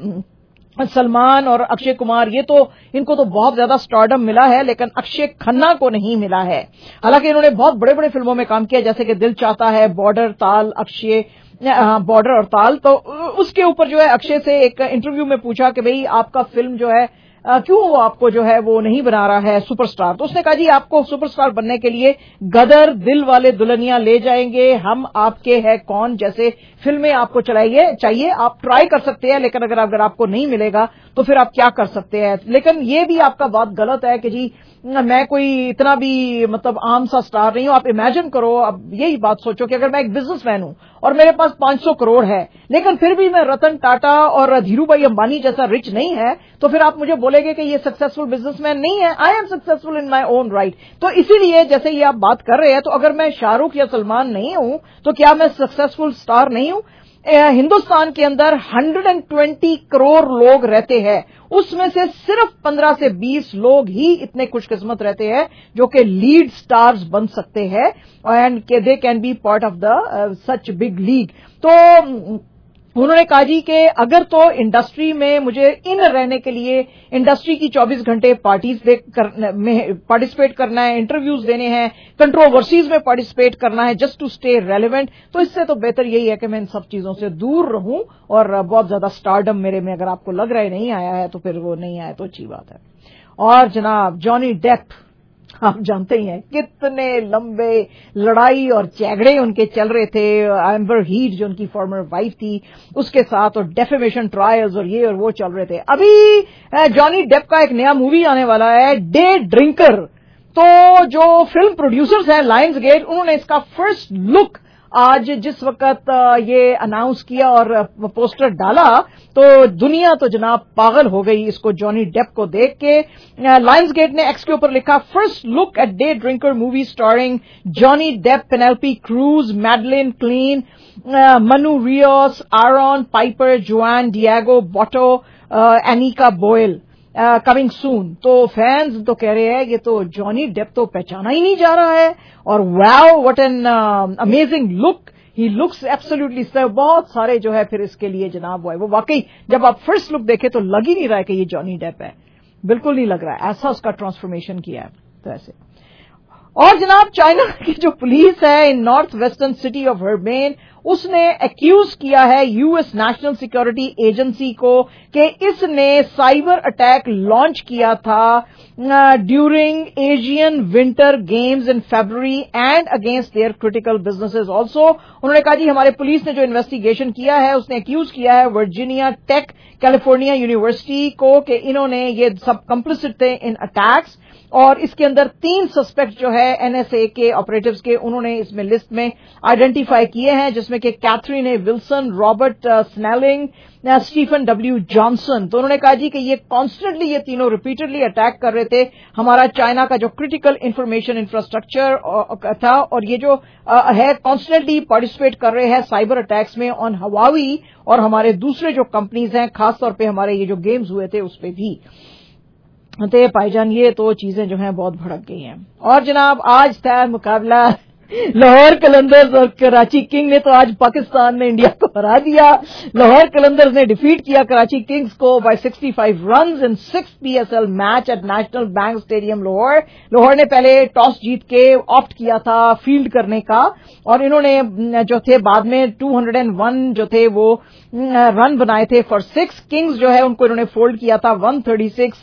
सलमान और अक्षय कुमार, ये तो इनको तो बहुत ज्यादा स्टारडम मिला है लेकिन अक्षय खन्ना को नहीं मिला है। हालांकि इन्होंने बहुत बड़े बड़े फिल्मों में काम किया जैसे कि दिल चाहता है, बॉर्डर, ताल, बॉर्डर और ताल। तो उसके ऊपर जो है अक्षय से एक इंटरव्यू में पूछा कि भाई आपका फिल्म जो है क्यों वो आपको जो है वो नहीं बना रहा है सुपरस्टार, तो उसने कहा जी आपको सुपरस्टार बनने के लिए गदर, दिल वाले दुल्हनिया ले जाएंगे, हम आपके है कौन जैसे फिल्में आपको चाहिए, आप ट्राई कर सकते हैं, लेकिन अगर आपको नहीं मिलेगा तो फिर आप क्या कर सकते हैं। लेकिन ये भी आपका बात गलत है कि जी मैं कोई इतना भी मतलब आम सा स्टार नहीं हूं। आप इमेजिन करो, अब यही बात सोचो कि अगर मैं एक बिजनेसमैन हूं और मेरे पास 500 करोड़ है लेकिन फिर भी मैं रतन टाटा और धीरू भाई अंबानी जैसा रिच नहीं है, तो फिर आप मुझे बोलेंगे कि ये सक्सेसफुल बिजनेसमैन नहीं है। I am successful in my own right. तो इसीलिए जैसे ये आप बात कर रहे हैं, तो अगर मैं शाहरुख या सलमान नहीं हूं तो क्या मैं सक्सेसफुल स्टार नहीं हूं। हिंदुस्तान के अंदर 120 करोड़ लोग रहते हैं, उसमें से सिर्फ 15 से 20 लोग ही इतने खुशकिस्मत रहते हैं जो कि लीड स्टार्स बन सकते हैं and they can be part of the such big league. तो उन्होंने कहा जी कि अगर तो इंडस्ट्री में मुझे इन रहने के लिए इंडस्ट्री की 24 घंटे में पार्टिसिपेट करना है, इंटरव्यूज देने हैं, कंट्रोवर्सीज में पार्टिसिपेट करना है जस्ट टू स्टे रेलेवेंट, तो इससे तो बेहतर यही है कि मैं इन सब चीजों से दूर रहूं और बहुत ज्यादा स्टारडम मेरे में अगर आपको लग रहा है नहीं आया है तो फिर वो नहीं आया तो अच्छी बात है। और जनाब जॉनी डेप आप जानते ही हैं कितने लंबे लड़ाई और झगड़े उनके चल रहे थे, एम्बर हीड जो उनकी फॉर्मर वाइफ थी उसके साथ, और डेफेमेशन ट्रायल्स और ये और वो चल रहे थे। अभी जॉनी डेप का एक नया मूवी आने वाला है, डे ड्रिंकर। तो जो फिल्म प्रोड्यूसर्स हैं लायंस गेट, उन्होंने इसका फर्स्ट लुक आज जिस वक्त ये अनाउंस किया और पोस्टर डाला तो दुनिया तो जनाब पागल हो गई इसको जॉनी डेप को देख के। लायंस गेट ने एक्स के ऊपर लिखा, first look at Day Drinker movie starring Johnny Depp, Penelope Cruz, Madeline Cline, Manu Rios, Aaron Piper, Juan Diego, Boto, Annika Boyle, coming soon. तो फैंस तो कह रहे हैं ये तो जॉनी डेप तो पहचाना ही नहीं जा रहा है, और wow what an amazing look he looks absolutely, बहुत सारे जो है फिर इसके लिए जनाब वो वाकई जब आप फर्स्ट लुक देखे तो लग ही नहीं रहा है कि ये जॉनी डेप है, बिल्कुल नहीं लग रहा है, ऐसा उसका ट्रांसफॉर्मेशन किया है। तो ऐसे और जनाब चाइना की जो पुलिस है in north western city of Harbin, उसने एक्यूज किया है यूएस नेशनल सिक्योरिटी एजेंसी को कि इसने साइबर अटैक लॉन्च किया था during Asian Winter Games in February and against their critical businesses also. उन्होंने कहा जी हमारे पुलिस ने जो इन्वेस्टिगेशन किया है उसने एक्यूज किया है वर्जीनिया टेक कैलिफोर्निया यूनिवर्सिटी को कि इन्होंने ये सब कंप्लिसिट थे इन अटैक्स, और इसके अंदर 3 सस्पेक्ट जो है एनएसए के ऑपरेटिव्स के उन्होंने इसमें लिस्ट में आइडेंटिफाई किए हैं, जिसमें कि Kathryn A Wilson, Robert Snelling, Stephen W Johnson. तो उन्होंने कहा जी कि ये कॉन्स्टेंटली ये तीनों रिपीटेडली अटैक कर रहे थे हमारा चाइना का जो क्रिटिकल इंफॉर्मेशन इंफ्रास्ट्रक्चर था, और ये जो है कॉन्स्टेंटली पार्टिसिपेट कर रहे हैं साइबर अटैक्स में ऑन हवावी और हमारे दूसरे जो कंपनीज हैं, खासतौर पर हमारे ये जो गेम्स हुए थे उस पर भी। तो भाईजान ये तो चीजें जो हैं बहुत भड़क गई हैं। और जनाब आज था मुकाबला लाहौर कलंदर्स और कराची किंग ने, तो आज पाकिस्तान ने इंडिया को हरा दिया। लाहौर कलंदर्स ने डिफीट किया कराची किंग्स को by 65 runs in 6th PSL match at National Bank Stadium Lahore. Lahore ने पहले टॉस जीत के ऑप्ट किया था फील्ड करने का, और इन्होंने जो थे बाद में 201 जो थे वो रन बनाए थे फॉर 6। किंग्स जो है उनको इन्होंने फोल्ड किया था 136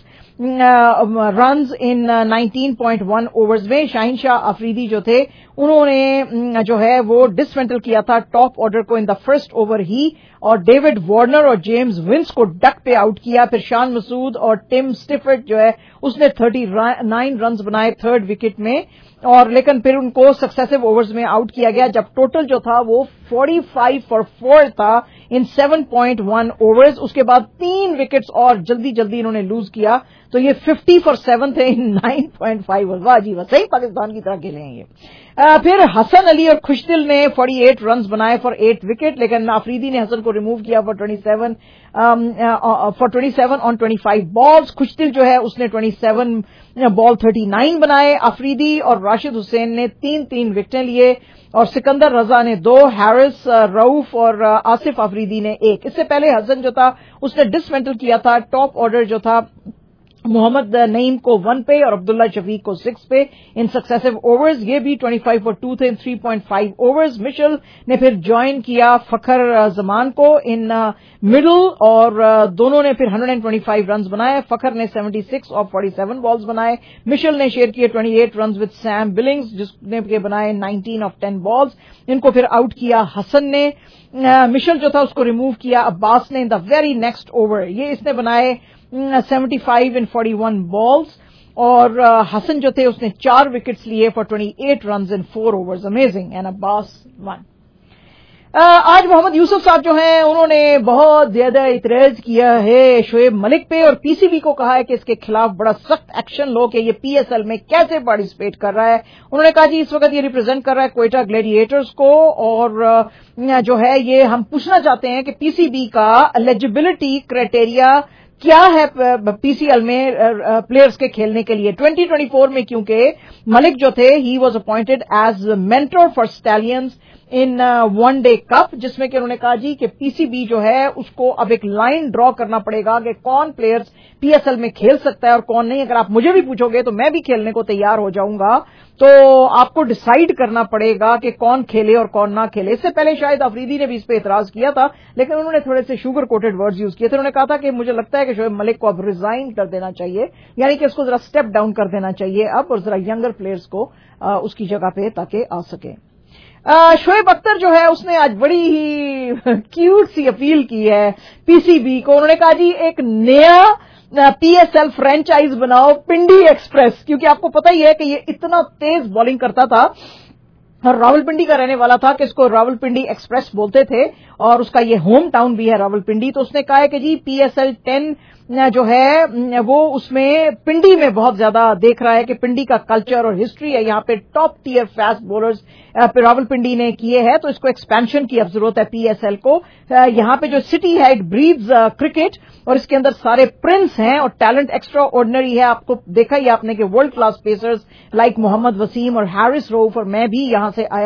रन्स इन 19.1 ओवर्स में। शाहिनशाह अफरीदी जो थे उन्होंने जो है वो डिसमेंटल किया था टॉप ऑर्डर को इन द फर्स्ट ओवर ही, और डेविड वार्नर और जेम्स विंस को डक पे आउट किया। फिर शान मसूद और टिम स्टिफर्ट जो है उसने 39 रन्स बनाए 3rd विकेट में, और लेकिन फिर उनको सक्सेसिव ओवर्स में आउट किया गया, जब टोटल जो था वो 45 for 4 था इन 7.1 ओवर्स। उसके बाद 3 विकेट्स और जल्दी जल्दी इन्होंने लूज किया, तो ये 50 for 7 थे इन 9.5 ओवर्स। वाह जी वाह, सही पाकिस्तान की तरह खेले हैं ये। फिर हसन अली और खुशदिल ने 48 रन्स बनाए फॉर 8 विकेट, लेकिन अफरीदी ने हसन को रिमूव किया फॉर 27 ऑन 25 बॉल्स। खुशदिल जो है उसने 27 बॉल 39 बनाए। अफरीदी और राशिद हुसैन ने 3-3 विकेटें लिए, और सिकंदर रजा ने 2, हैरिस रऊफ और आसिफ अफरीदी ने 1। इससे पहले हसन जो था उसने डिसमेंटल किया था टॉप ऑर्डर जो था मोहम्मद नईम को 1 पे और अब्दुल्ला शफीक को 6 पे इन सक्सेसिव ओवर्स। ये भी 25 for 2 थे इन 3.5 ओवर्स। मिशेल ने फिर ज्वाइन किया फखर जमान को इन मिडल, और दोनों ने फिर 125 रन्स बनाए। फखर ने 76 और 47 बॉल्स बनाए। मिशेल ने शेयर किए 28 रन्स विद सैम बिलिंग्स, जिसने बनाए 19 of 10 बॉल्स। इनको फिर आउट किया हसन ने। मिशेल जो था उसको रिमूव किया अब्बास ने in the very next over. ये इसने बनाए 75 in 41 बॉल्स, और हसन जो थे उसने 4 विकेट्स लिए for 28 runs in 4 overs. Amazing, and Abbas 1। आज मोहम्मद यूसुफ साहब जो हैं उन्होंने बहुत ज्यादा इतराज किया है शोएब मलिक पे, और पीसीबी को कहा है कि इसके खिलाफ बड़ा सख्त एक्शन लो कि ये पीएसएल में कैसे पार्टिसिपेट कर रहा है। उन्होंने कहा जी इस वक्त ये रिप्रेजेंट कर रहा है क्वेटा ग्लैडिएटर्स को, और जो है ये हम पूछना चाहते हैं कि पीसीबी का एलिजिबिलिटी क्राइटेरिया क्या है पीसीएल में प्लेयर्स के खेलने के लिए 2024 में, क्योंकि मलिक जो थे he was appointed as mentor for Stallions in 1 day cup, जिसमें कि उन्होंने कहा जी कि पीसीबी जो है उसको अब एक लाइन ड्रॉ करना पड़ेगा कि कौन प्लेयर्स पीएसएल में खेल सकता है और कौन नहीं। अगर आप मुझे भी पूछोगे तो मैं भी खेलने को तैयार हो जाऊंगा, तो आपको डिसाइड करना पड़ेगा कि कौन खेले और कौन ना खेले। इससे पहले शायद अफरीदी ने भी इस पे इतराज किया था, लेकिन उन्होंने थोड़े से शुगर कोटेड वर्ड्स यूज किए थे। उन्होंने कहा था कि मुझे लगता है कि शोएब मलिक को अब रिजाइन कर देना चाहिए, यानी कि उसको जरा स्टेप डाउन कर देना चाहिए अब, और जरा यंगर प्लेयर्स को उसकी जगह पे ताकि आ सके। शोएब अख्तर जो है उसने आज बड़ी ही क्यूट सी अपील की है पीसीबी को। उन्होंने कहा जी एक नया पीएसएल फ्रेंचाइज बनाओ, पिंडी एक्सप्रेस, क्योंकि आपको पता ही है कि ये इतना तेज बॉलिंग करता था और रावलपिंडी का रहने वाला था कि इसको रावलपिंडी एक्सप्रेस बोलते थे, और उसका ये होम टाउन भी है रावलपिंडी। तो उसने कहा है कि जी पीएसएल 10 जो है वो उसमें पिंडी में बहुत ज्यादा देख रहा है कि पिंडी का कल्चर और हिस्ट्री है, यहाँ पे top tier fast bowlers Rawalpindi ने किए हैं, तो इसको एक्सपेंशन की अब जरूरत है पीएसएल को। यहाँ पे जो सिटी है इट ब्रीड्स क्रिकेट, और इसके अंदर सारे प्रिंस हैं और टैलेंट एक्स्ट्रा ऑर्डिनरी है। आपको देखा ही आपने कि world class pacers like Mohammad Wasim और हैरिस रऊफ, और मैं भी यहां से आया हूं,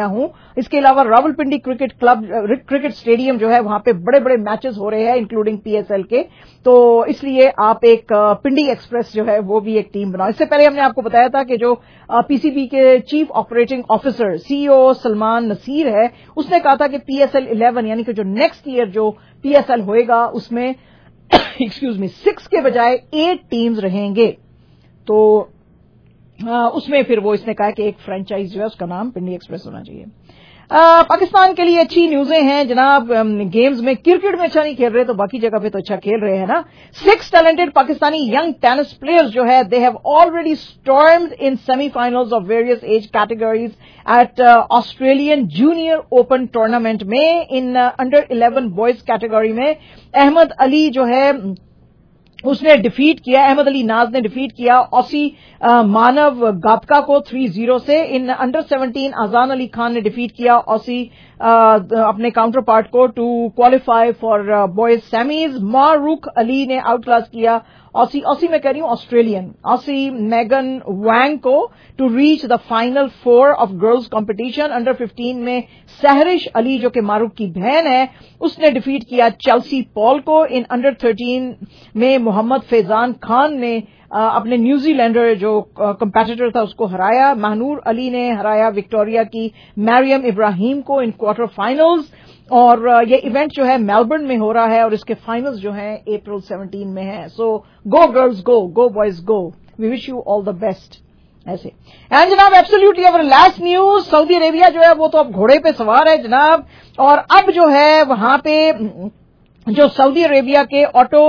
इसके अलावा रावलपिंडी क्रिकेट स्टेडियम जो है वहां पे बड़े बड़े मैचेस हो रहे हैं इंक्लूडिंग पीएसएल के, तो इसलिए आप एक पिंडी एक्सप्रेस जो है वो भी एक टीम बनाओ। इससे पहले हमने आपको बताया था कि जो पीसीबी के chief operating officer CEO Salman Naseer है, उसने कहा था कि पीएसएल 11 यानी कि जो नेक्स्ट ईयर जो पीएसएल होएगा उसमें एक्सक्यूज मी 6 के बजाय 8 टीम्स रहेंगे। तो उसमें फिर वो इसने कहा कि एक फ्रेंचाइज जो है उसका नाम पिंडी एक्सप्रेस होना चाहिए। पाकिस्तान के लिए अच्छी न्यूजें हैं जनाब। गेम्स में क्रिकेट में अच्छा नहीं खेल रहे तो बाकी जगह पे तो अच्छा खेल रहे हैं ना। 6 talented Pakistani young tennis players जो है they have already stormed in semifinals of various age categories at Australian Junior Open tournament में। इन अंडर 11 बॉयज कैटेगरी में अहमद अली जो है उसने डिफीट किया, अहमद अली नाज ने डिफीट किया ऑसी मानव गापका को 3-0 से। इन अंडर 17 अजान अली खान ने डिफीट किया ऑसी अपने काउंटर पार्ट को to qualify for boys semis. Marukh Ali ने आउट क्लास किया ऑसी मैं कह रही हूं ऑस्ट्रेलियन ऑसी मैगन वैंग को to reach the final 4 of girls competition. Under 15 में सहरिश अली जो कि मारूख की बहन है उसने डिफीट किया चेल्सी पॉल को। इन अंडर 13 में मोहम्मद फैजान खान ने अपने न्यूजीलैंडर जो कंपेटिटर था उसको हराया। महनूर अली ने हराया विक्टोरिया की मैरियम इब्राहिम को इन क्वार्टर फाइनल्स। और ये इवेंट जो है मेलबर्न में हो रहा है और इसके फाइनल्स जो हैं अप्रैल 17 में है। So go girls go, go boys go, we wish you all the best. ऐसे एंड जनाब absolutely our last news, Saudi Arabia जो है वो तो अब घोड़े पे सवार है जनाब। और अब जो है वहां पे जो सऊदी अरेबिया के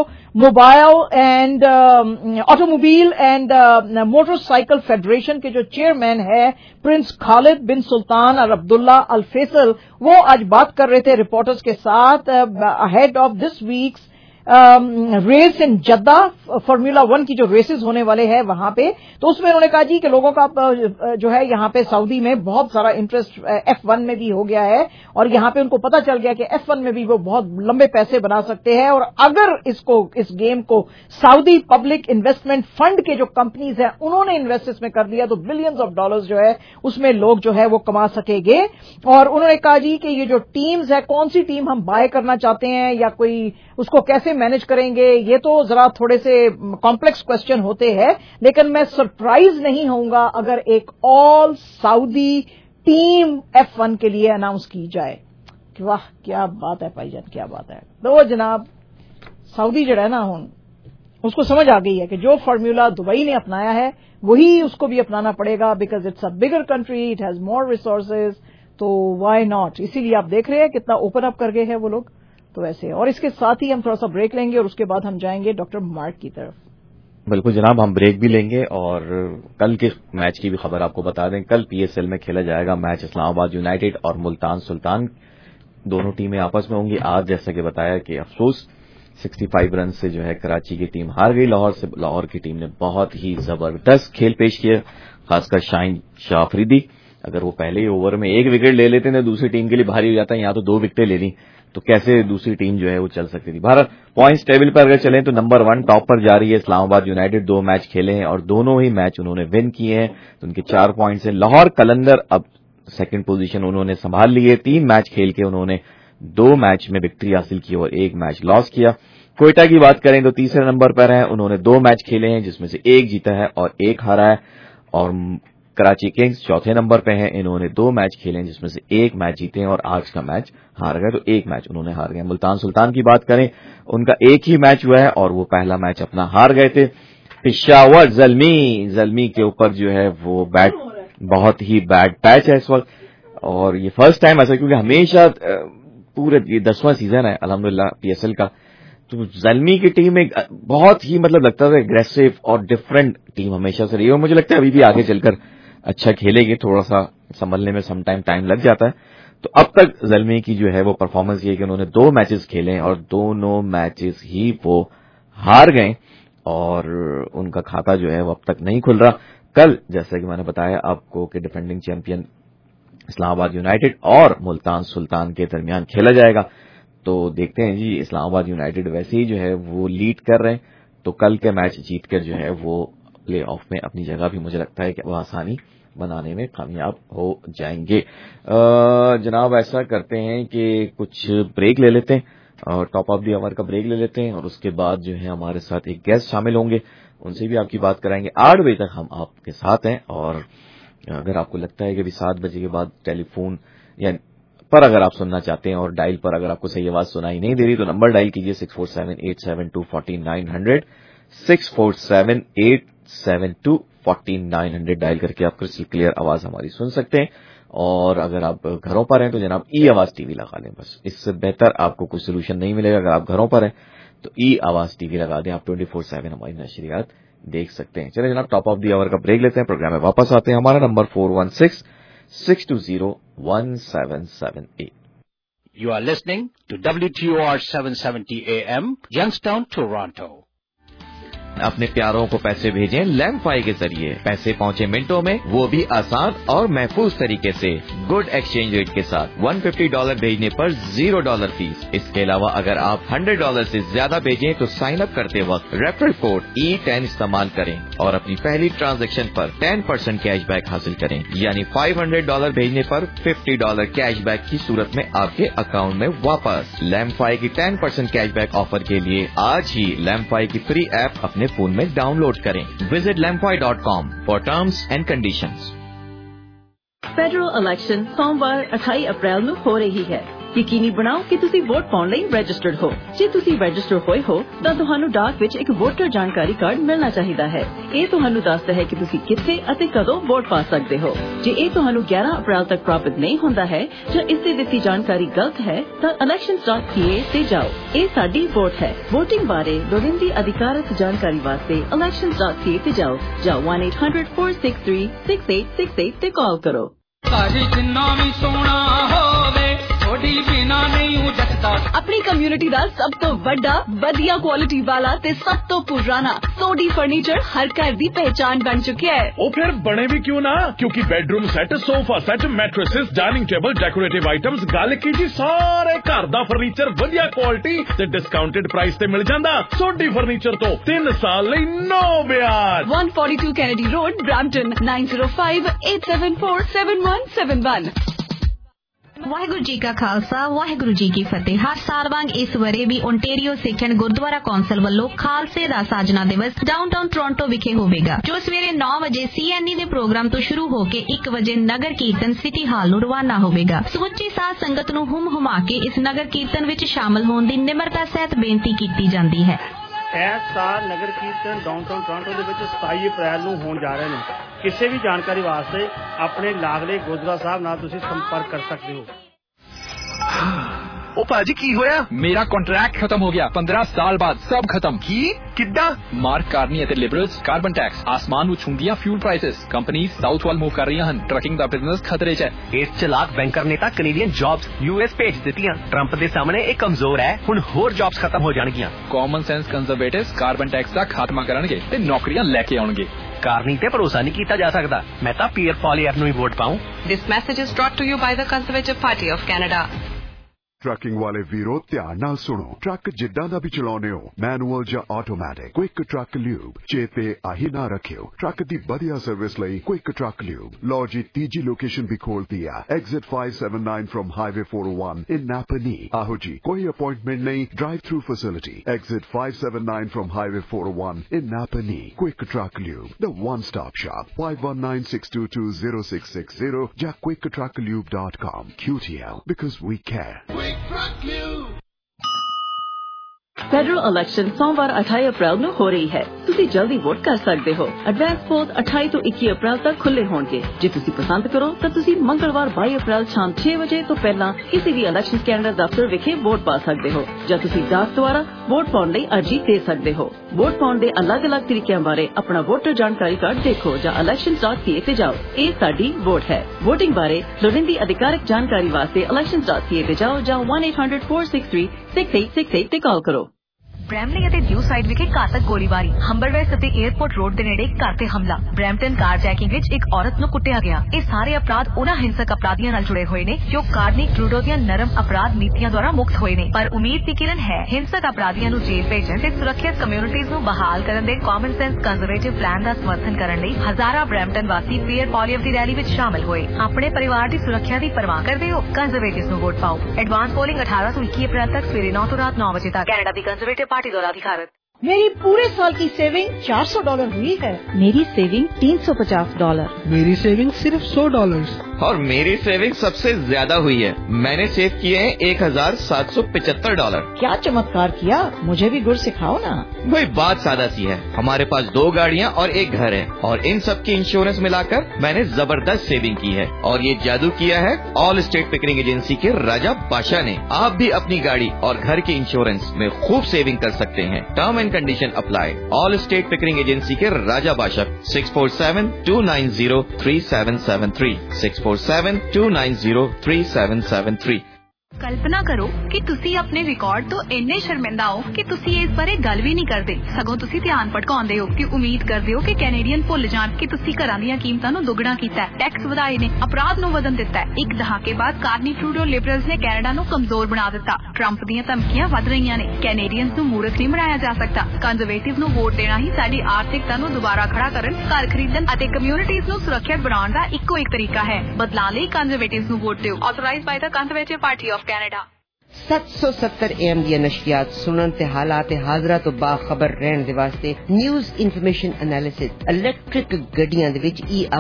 ऑटोमोबाइल एंड मोटरसाइकिल फेडरेशन के जो चेयरमैन है प्रिंस खालिद बिन सुल्तान और अब्दुल्ला अल फैसल, वो आज बात कर रहे थे रिपोर्टर्स के साथ ahead of this week's race in Jeddah, Formula 1 की जो रेसेस होने वाले हैं वहां पे। तो उसमें उन्होंने कहा जी कि लोगों का जो है यहाँ पे सऊदी में बहुत सारा इंटरेस्ट F1 में भी हो गया है और यहाँ पे उनको पता चल गया कि F1 में भी वो बहुत लंबे पैसे बना सकते हैं। और अगर इस गेम को सऊदी पब्लिक इन्वेस्टमेंट फंड के जो कंपनीज हैं उन्होंने इन्वेस्ट इसमें कर दिया तो बिलियंस ऑफ डॉलर्स जो है उसमें लोग जो है वो कमा सकेंगे। और उन्होंने कहा जी कि ये जो टीम्स है कौन सी टीम हम बाय करना चाहते हैं या कोई उसको कैसे मैनेज करेंगे, ये तो जरा थोड़े से कॉम्प्लेक्स क्वेश्चन होते हैं, लेकिन मैं सरप्राइज नहीं होऊंगा अगर एक ऑल सऊदी टीम F1 के लिए अनाउंस की जाए। वाह क्या बात है भाईजान, क्या बात है। तो जनाब सऊदी जो है ना उसको समझ आ गई है कि जो फार्मूला दुबई ने अपनाया है वही उसको भी अपनाना पड़ेगा, because it's a bigger country, it has more resources, तो व्हाई नॉट। इसीलिए आप देख रहे हैं कितना ओपन अप कर गए हैं वो लोग। तो वैसे और इसके साथ ही हम थोड़ा सा ब्रेक लेंगे और उसके बाद हम जाएंगे डॉक्टर मार्क की तरफ। बिल्कुल जनाब, हम ब्रेक भी लेंगे और कल के मैच की भी खबर आपको बता दें। कल पीएसएल में खेला जाएगा मैच इस्लामाबाद यूनाइटेड और मुल्तान सुल्तान, दोनों टीमें आपस में होंगी। आज जैसा कि बताया कि अफसोस 65 रन से जो है कराची की टीम हार गई लाहौर से। लाहौर की टीम ने बहुत ही जबरदस्त खेल पेश किया, खासकर शाहीन शाह अफरीदी। अगर वो पहले ओवर में 1 विकेट ले लेते तो दूसरी टीम के लिए भारी हो जाता है, यहाँ तो 2 विकेटें ले ली तो कैसे दूसरी टीम जो है वो चल सकती थी। भारत पॉइंट्स टेबल पर अगर चलें तो नंबर 1 टॉप पर जा रही है इस्लामाबाद यूनाइटेड। 2 मैच खेले हैं और दोनों ही मैच उन्होंने विन किए हैं तो उनके 4 पॉइंट्स हैं। लाहौर कलंदर अब सेकंड पोजीशन उन्होंने संभाल ली है। 3 मैच खेल के उन्होंने 2 मैच में विक्ट्री हासिल की और 1 मैच लॉस किया। कोयटा की बात करें तो तीसरे नंबर पर है, उन्होंने 2 मैच खेले हैं जिसमें से 1 जीता है और 1 हारा है। और कराची किंग्स चौथे नंबर पे हैं, इन्होंने 2 मैच खेले हैं जिसमें से 1 मैच जीते हैं और आज का मैच हार गए, तो 1 मैच उन्होंने हार गए। मुल्तान सुल्तान की बात करें उनका 1 ही मैच हुआ है और वो पहला मैच अपना हार गए थे। पेशावर जलमी के ऊपर जो है वो बहुत ही बैड पैच है इस वक्त और ये फर्स्ट टाइम ऐसा, क्योंकि हमेशा पूरे ये 10वां सीजन है अल्हम्दुलिल्लाह पीएसएल का, तो जलमी की टीम एक बहुत ही मतलब लगता था एग्रेसिव और डिफरेंट टीम हमेशा से रही है और मुझे लगता है अभी भी आगे चलकर अच्छा खेलेगी। थोड़ा सा संभलने में टाइम लग जाता है। तो अब तक जलमी की जो है वो परफॉर्मेंस ये है कि उन्होंने 2 मैचेस खेले और दोनों मैचेस ही वो हार गए और उनका खाता जो है वो अब तक नहीं खुल रहा। कल जैसा कि मैंने बताया आपको कि डिफेंडिंग चैंपियन इस्लामाबाद यूनाइटेड और मुल्तान सुल्तान के दरमियान खेला जाएगा। तो देखते हैं जी, इस्लामाबाद यूनाइटेड वैसे ही जो है वो लीड कर रहे हैं तो कल के मैच जीतकर जो है वो प्ले ऑफ में अपनी जगह भी मुझे लगता है कि वो आसानी बनाने में कामयाब हो जाएंगे। जनाब ऐसा करते हैं कि कुछ ब्रेक ले लेते हैं और टॉप ऑफ द आवर का ब्रेक ले लेते हैं और उसके बाद जो है हमारे साथ एक गेस्ट शामिल होंगे, उनसे भी आपकी बात कराएंगे। 8 बजे तक हम आपके साथ हैं और अगर आपको लगता है कि अभी 7 बजे के बाद टेलीफोन या पर अगर आप सुनना चाहते हैं और डायल पर अगर आपको सही आवाज सुनाई नहीं दे रही तो नंबर डायल कीजिए 647-872-4900 647-872-4900 डायल करके आप क्रिस्टल क्लियर आवाज हमारी सुन सकते हैं। और अगर आप घरों पर हैं तो जनाब ई आवाज टीवी लगा लें, बस इससे बेहतर आपको कोई सोल्यूशन नहीं मिलेगा। अगर आप घरों पर हैं तो ई आवाज टीवी लगा दें, आप 24/7 हमारी नशरियात देख सकते हैं। चलिए जनाब टॉप ऑफ द आवर का ब्रेक लेते हैं, प्रोग्राम में वापस आते हैं। हमारा number 416-620-1778। You are listening to WTOR 770 AM, Youngstown, Toronto. अपने प्यारों को पैसे भेजें लैम्फाई के जरिए, पैसे पहुंचे मिनटों में, वो भी आसान और महफूज तरीके से, गुड एक्सचेंज रेट के साथ। $150 भेजने पर $0 फीस। इसके अलावा अगर आप $100 से ज्यादा भेजें तो साइन अप करते वक्त रेफरल कोड E10 इस्तेमाल करें और अपनी पहली ट्रांजैक्शन पर 10% कैशबैक हासिल करें, यानी $500 भेजने पर $50 कैशबैक की सूरत में आपके अकाउंट में वापस। लैम्फाई की 10% कैशबैक ऑफर के लिए आज ही लैम्फाई की फ्री ऐप अपने फोन में डाउनलोड करें। Visit lamphoy.com for terms and conditions. Federal election ਸੋਮਵਾਰ 28 ਅਪ੍ਰੈਲ ਨੂੰ ਹੋ ਰਹੀ ਹੈ। ਯਕੀਨੀ ਬਣਾਓ ਕਿ ਤੁਸੀਂ ਵੋਟ ਪਾਉਣ ਲਈ ਰਜਿਸਟਰਡ ਹੋ। ਜੇ ਤੁਸੀਂ ਰਜਿਸਟਰ ਹੋਏ ਹੋ ਤਾਂ ਤੁਹਾਨੂੰ ਡਾਕ ਵਿੱਚ ਇੱਕ ਵੋਟਰ ਜਾਣਕਾਰੀ ਕਾਰਡ ਮਿਲਣਾ ਚਾਹੀਦਾ ਹੈ। ਇਹ ਤੁਹਾਨੂੰ ਦੱਸਦਾ ਹੈ ਕਿ ਤੁਸੀਂ ਕਿੱਥੇ ਅਤੇ ਕਦੋਂ ਵੋਟ ਪਾ ਸਕਦੇ ਹੋ। ਜੇ ਇਹ ਤੁਹਾਨੂੰ 11 ਅਪ੍ਰੈਲ ਤੱਕ ਪ੍ਰਾਪਤ ਨਹੀਂ ਹੁੰਦਾ ਹੈ ਜਾਂ ਇਸ ਤੇ ਦਿੱਤੀ ਜਾਣਕਾਰੀ ਗਲਤ ਹੈ ਤਾਂ elections.ca ਤੇ ਜਾਓ। ਇਹ ਸਾਡੀ ਵੋਟ ਹੈ। VOTING ਬਾਰੇ ਲੋੜੀਂਦੀ ਅਧਿਕਾਰਤ ਜਾਣਕਾਰੀ ਵਾਸਤੇ elections.ca ਤੇ ਜਾਓ ਜਾਂ 1-800-463-6868 ਤੇ ਕਾਲ ਕਰੋ। अपनी कम्युनिटी दा सब तो बड़ा वधिया क्वालिटी वाला ते सब तो पुराना सोडी फर्नीचर हर घर दी पहचान बन चुका है। ओ फिर बने भी क्यों ना, क्योंकि bedroom set, sofa set, mattresses, dining table, decorative items, गल की जी सारे घर दा फर्नीचर वधिया क्वालिटी ते डिस्काउंटेड प्राइस ते मिल जांदा। सोडी फर्नीचर तो 3 साल लई नो ब्याज। 142 Kennedy road, Brampton 9058747171। Waheguru ji ਕਾ ਖਾਲਸਾ ਵਾਹਿਗੁਰੂ ਜੀ ਕੀ ਫਤਿਹ। ਹਰ ਸਾਲ ਵਾਂਗ ਇਸ ਵਰੇ ਵੀ ਓਨਟਾਰੀਓ ਸਿੱਖਿਅਨ ਗੁਰਦੁਆਰਾ ਕੌਂਸਲ ਵੱਲੋਂ ਖਾਲਸੇ ਦਾ ਸਾਜਨਾ ਦਿਵਸ ਡਾਊਨਟਾਊਨ ਟੋਰਾਂਟੋ ਵਿਖੇ ਹੋਵੇਗਾ, ਜੋ ਸਵੇਰੇ 9 ਵਜੇ CNE ਦੇ ਪ੍ਰੋਗਰਾਮ ਤੋਂ ਸ਼ੁਰੂ ਹੋ ਕੇ 1 ਵਜੇ ਨਗਰ ਕੀਰਤਨ ਸਿਟੀ ਹਾਲ ਨੂੰ ਰਵਾਨਾ ਹੋਵੇਗਾ। ਸਮੁੱਚੀ ਸਾਧ ਸੰਗਤ ਨੂੰ ਹੁਮ-ਹੁਮਾ ਕੇ ਇਸ ਨਗਰ ਕੀਰਤਨ ਵਿੱਚ ਸ਼ਾਮਲ ਹੋਣ ਦੀ ਨਿਮਰਤਾ ਸਹਿਤ ਬੇਨਤੀ ਕੀਤੀ ਜਾਂਦੀ ਹੈ। ਇਸ ਸਾਲ ਨਗਰ ਕੀਰਤਨ ਡਾਊਨਟਾਊਨ ਟੋਰਾਂਟੋ ਦੇ ਵਿੱਚ 27 ਅਪ੍ਰੈਲ ਨੂੰ ਹੋਣ ਜਾ ਰਹੇ ਨੇ। ਕਿਸੇ ਵੀ ਜਾਣਕਾਰੀ ਵਾਸਤੇ ਆਪਣੇ ਲਾਗਲੇ ਗੁਰਦੁਆਰਾ ਸਾਹਿਬ ਨਾਲ ਤੁਸੀਂ ਸੰਪਰਕ ਕਰ ਸਕਦੇ ਹੋ। ओ पाजी की होया? मेरा कॉन्ट्रैक्ट खत्म हो गया। 15 साल बाद सब खत्म। की किद्दां? मार्क कार्नी ਅਤੇ ਲਿਬਰਲਸ ਕਾਰਬਨ ਟੈਕਸ ਆਸਮਾਨ ਨੂੰ ਛੂੰਦੀਆਂ ਫਿਊਲ ਪ੍ਰਾਈਸਸ। ਕੰਪਨੀਆਂ ਸਾਊਥ ਵੱਲ ਮੂਵ ਕਰ ਰਹੀਆਂ ਹਨ। ਟਰਕਿੰਗ ਦਾ ਬਿਜ਼ਨਸ ਖਤਰੇ 'ਚ ਹੈ। ਇਸ ਚਲਾਕ ਬੈਂਕਰ ਨੇ ਤਾਂ ਕੈਨੇਡੀਅਨ ਜੌਬਸ US ਭੇਜ ਦਿੱਤੀਆਂ। ਟਰੰਪ ਦੇ ਸਾਹਮਣੇ ਇਹ ਕਮਜ਼ੋਰ ਹੈ। ਹੁਣ ਹੋਰ ਜੌਬਸ ਖਤਮ ਹੋ ਜਾਣਗੀਆਂ। Common sense Conservatives carbon tax ਦਾ ਖਾਤਮਾ ਕਰਨਗੇ ਤੇ ਨੌਕਰੀਆਂ ਲੈ ਕੇ ਆਉਣਗੇ। ਕਾਰਨੀ ਤੇ ਭਰੋਸਾ ਨਹੀਂ ਕੀਤਾ ਜਾ ਸਕਦਾ। ਮੈਂ ਤਾਂ ਪੀਅਰ ਪੋਲੀਅਰ ਨੂੰ ਹੀ ਵੋਟ ਪਾਉਂ। This message is brought to you by the Conservative Party of Canada. Trucking ਵਾਲੇ ਵੀਰੋ ਧਿਆਨ ਨਾਲ ਸੁਣੋ। ਟਰੱਕ ਜਿੱਦਾਂ ਦਾ ਵੀ ਚਲਾਉਂਦੇ ਹੋ, ਮੈਨੂਅਲ ਜਾਂ ਆਟੋਮੈਟਿਕ, ਕੁਇਕ ਟਰੱਕ ਲਿਊਬ ਚੇਤੇ ਆਹੀ ਨਾ ਰੱਖਿਓ। ਟਰੱਕ ਦੀ ਵਧੀਆ ਸਰਵਿਸ ਲਈ ਕੁਇਕ ਟਰੱਕ ਲਿਊਬ। ਲਓ ਜੀ ਤੀਜੀ ਲੋਕੇਸ਼ਨ ਵੀ ਖੋਲਤੀ ਆ, exit 579 from highway 401 in Napanee. ਆਹੋ ਜੀ, ਕੋਈ ਅਪਾਇੰਟਮੈਂਟ ਨਹੀਂ, drive through facility. Exit 579 from highway 401 in Napanee. Quick Truck Lube, the one stop shop. 5196220660 ਜਾਂ quicktrucklube.com। QTL, because we care. Federal election ਸੋਮਵਾਰ 28 ਅਪ੍ਰੈਲ ਨੂੰ ਹੋ ਰਹੀ ਹੈ। ਤੁਸੀਂ ਜਲਦੀ ਵੋਟ ਕਰ ਸਕਦੇ ਹੋ। ਐਡਵਾਂਸ ਵੋਟ 28 ਤੋਂ 21 ਅਪ੍ਰੈਲ ਤੱਕ ਖੁੱਲੇ ਹੋਣਗੇ। ਜੇ ਤੁਸੀਂ ਪਸੰਦ ਕਰੋ ਤਾਂ ਤੁਸੀਂ ਮੰਗਲਵਾਰ 22 ਅਪ੍ਰੈਲ ਸ਼ਾਮ 6 ਵਜੇ ਤੋਂ ਪਹਿਲਾਂ ਕਿਸੇ ਵੀ ਇਲੈਕਸ਼ਨ ਕੈਨੇਡਾ ਦਫ਼ਤਰ ਵਿਖੇ ਵੋਟ ਪਾ ਸਕਦੇ ਹੋ ਜਾਂ ਤੁਸੀਂ ਡਾਕ ਦੁਆਰਾ ਵੋਟ ਪਾਉਣ ਲਈ ਅਰਜ਼ੀ ਦੇ ਸਕਦੇ ਹੋ। ਵੋਟ ਪਾਉਣ ਦੇ ਅਲੱਗ-ਅਲੱਗ ਤਰੀਕਿਆਂ ਬਾਰੇ ਆਪਣਾ ਵੋਟਰ ਜਾਣਕਾਰੀ ਕਾਰਡ ਦੇਖੋ ਜਾਂ elections.ca ਤੇ ਜਾਓ। ਇਹ ਸਾਡੀ ਵੋਟ ਹੈ। VOTING ਬਾਰੇ ਲੋੜੀਂਦੀ ਅਧਿਕਾਰਕ ਜਾਣਕਾਰੀ ਵਾਸਤੇ elections.ca ਤੇ ਜਾਓ ਜਾਂ 1-800-463-6868 ਤੇ ਕਾਲ ਕਰੋ। ਬ੍ਰੈਮਲੀ ਅਤੇ ਡਿਊ ਸਾਈਡ ਵਿਖੇ ਘਾਤਕ ਗੋਲੀਬਾਰੀ, ਹੰਬਰਵੇਸ ਅਤੇ 에ਅਰਪੋਰਟ ਰੋਡ ਦੇ ਨੇੜੇ ਘਰ ਤੇ ਹਮਲਾ, ਬ੍ਰੈਂਪਟਨ ਕਾਰਜੈਕਿੰਗ ਵਿੱਚ ਇੱਕ ਔਰਤ ਨੂੰ ਕੁੱਟਿਆ ਗਿਆ। ਇਹ ਸਾਰੇ ਅਪਰਾਧ ਉਹਨਾਂ ਹਿੰਸਕ ਅਪਰਾਧੀਆਂ ਨਾਲ ਜੁੜੇ ਹੋਏ ਨੇ ਜੋ ਕਾਰਨੀ ਟਰੂਡੋ ਦੀਆਂ ਨਰਮ ਅਪਰਾਧ ਨੀਤੀਆਂ ਦੁਆਰਾ ਮੁਕਤ ਹੋਏ ਨੇ। ਪਰ ਉਮੀਦ ਦੀ ਕਿਰਨ ਹੈ ਹਿੰਸਕ ਅਪਰਾਧੀਆਂ ਨੂੰ ਜੇਲ੍ਹ ਭੇਜਣ ਤੇ ਸੁਰੱਖਿਅਤ ਕਮਿਊਨਿਟੀਜ਼ ਨੂੰ ਬਹਾਲ ਕਰਨ ਦੇ ਕਾਮਨ ਸੈਂਸ ਕੰਜ਼ਰਵੇਟਿਵ ਪਲਾਨ ਦਾ ਸਮਰਥਨ ਕਰਨ ਲਈ ਹਜ਼ਾਰਾਂ ਬ੍ਰੈਂਪਟਨ ਵਾਸੀ ਪੀਅਰ ਪੋਲੀਅਮ ਦੀ ਰੈਲੀ ਵਿੱਚ ਸ਼ਾਮਲ ਹੋਏ। ਆਪਣੇ ਪਰਿਵਾਰ ਦੀ ਸੁਰੱਖਿਆ ਦੀ ਪਰਵਾਹ ਕਰਦੇ ਹੋ, ਕੰਜ਼ਰਵੇਟਿਵਸ ਨੂੰ ਵੋਟ ਪਾਓ। ਐਡਵਾਂਸ ਪੋਲਿੰਗ 18 ਤੋਂ 21 अप्रैल तक सवेरे 9 ਤੋਂ ਰਾਤ 9 ਵਜੇ तक। कनाडा ਦੀ कंजर्वेटिव पार्टी द्वारा अधिकारित। मेरी पूरे साल की सेविंग $400 हुई है। मेरी सेविंग $350। मेरी सेविंग सिर्फ $100। और मेरी सेविंग सबसे ज्यादा हुई है। मैंने सेव किए हैं $1775। क्या चमत्कार किया, मुझे भी गुर सिखाओ ना। वही बात सादा सी है। हमारे पास 2 गाड़ियाँ और एक घर है और इन सब की इंश्योरेंस मिलाकर मैंने जबरदस्त सेविंग की है। और ये जादू किया है ऑल स्टेट पिकरिंग एजेंसी के राजा बादशाह ने। आप भी अपनी गाड़ी और घर के इंश्योरेंस में खूब सेविंग कर सकते हैं। Term and condition apply. All state Pickering agency के राजा बादशाह 647-290-3773 647-290-3773। कल्पना करो कि तुसी अपने रिकॉर्ड तो इन्ने शर्मिंदा हो कि तुसी इस बारे गल भी नहीं करते, सगों तुसी ध्यान भटकाउंदे हो कि उम्मीद करदे हो कि कैनेडियन भुल जाण कि तुसी घरां दीयां कीमतां नूं दुगना कीता है, टैक्स वधाए ने, अपराध नूं वधन दित्ता है। एक दहाके बाद कार्नी ट्रूडो लिबरल्स ने कैनेडा नूं कमजोर बना दित्ता। ट्रंप दीयां धमकियां वध रहीआं ने। कैनेडियंस नूं मूर्ख नहीं बनाया जा सकता। कंजरवेटिव नूं वोट देना ही साडी आर्थिकता नूं दुबारा खड़ा करन, घर खरीदण अते कम्युनिटीज़ नूं सुरक्षित बनाउण दा इक्को एक तरीका है। बदलाव लई कंजरवेटिव्स नूं वोट दिओ। Authorised by the Conservative Party of Canada. 770 AM ਦੀਆਂ ਨਸ਼ਰੀਆਤ ਸੁਣਨ ਤੇ ਹਾਲਾਤ ਹਾਜ਼ਰਾ ਤੋਂ ਬਾਖਬਰ ਰਹਿਣ ਦੇ ਵਾਸਤੇ ਨਿਊਜ਼ ਇਨਫੋਰਮੇਸ਼ਨ ਐਨਾਲਿਸਿਸ ਇਲੈਕਟ੍ਰਿਕ ਗੱਡੀਆਂ ਦੇ ਵਿੱਚ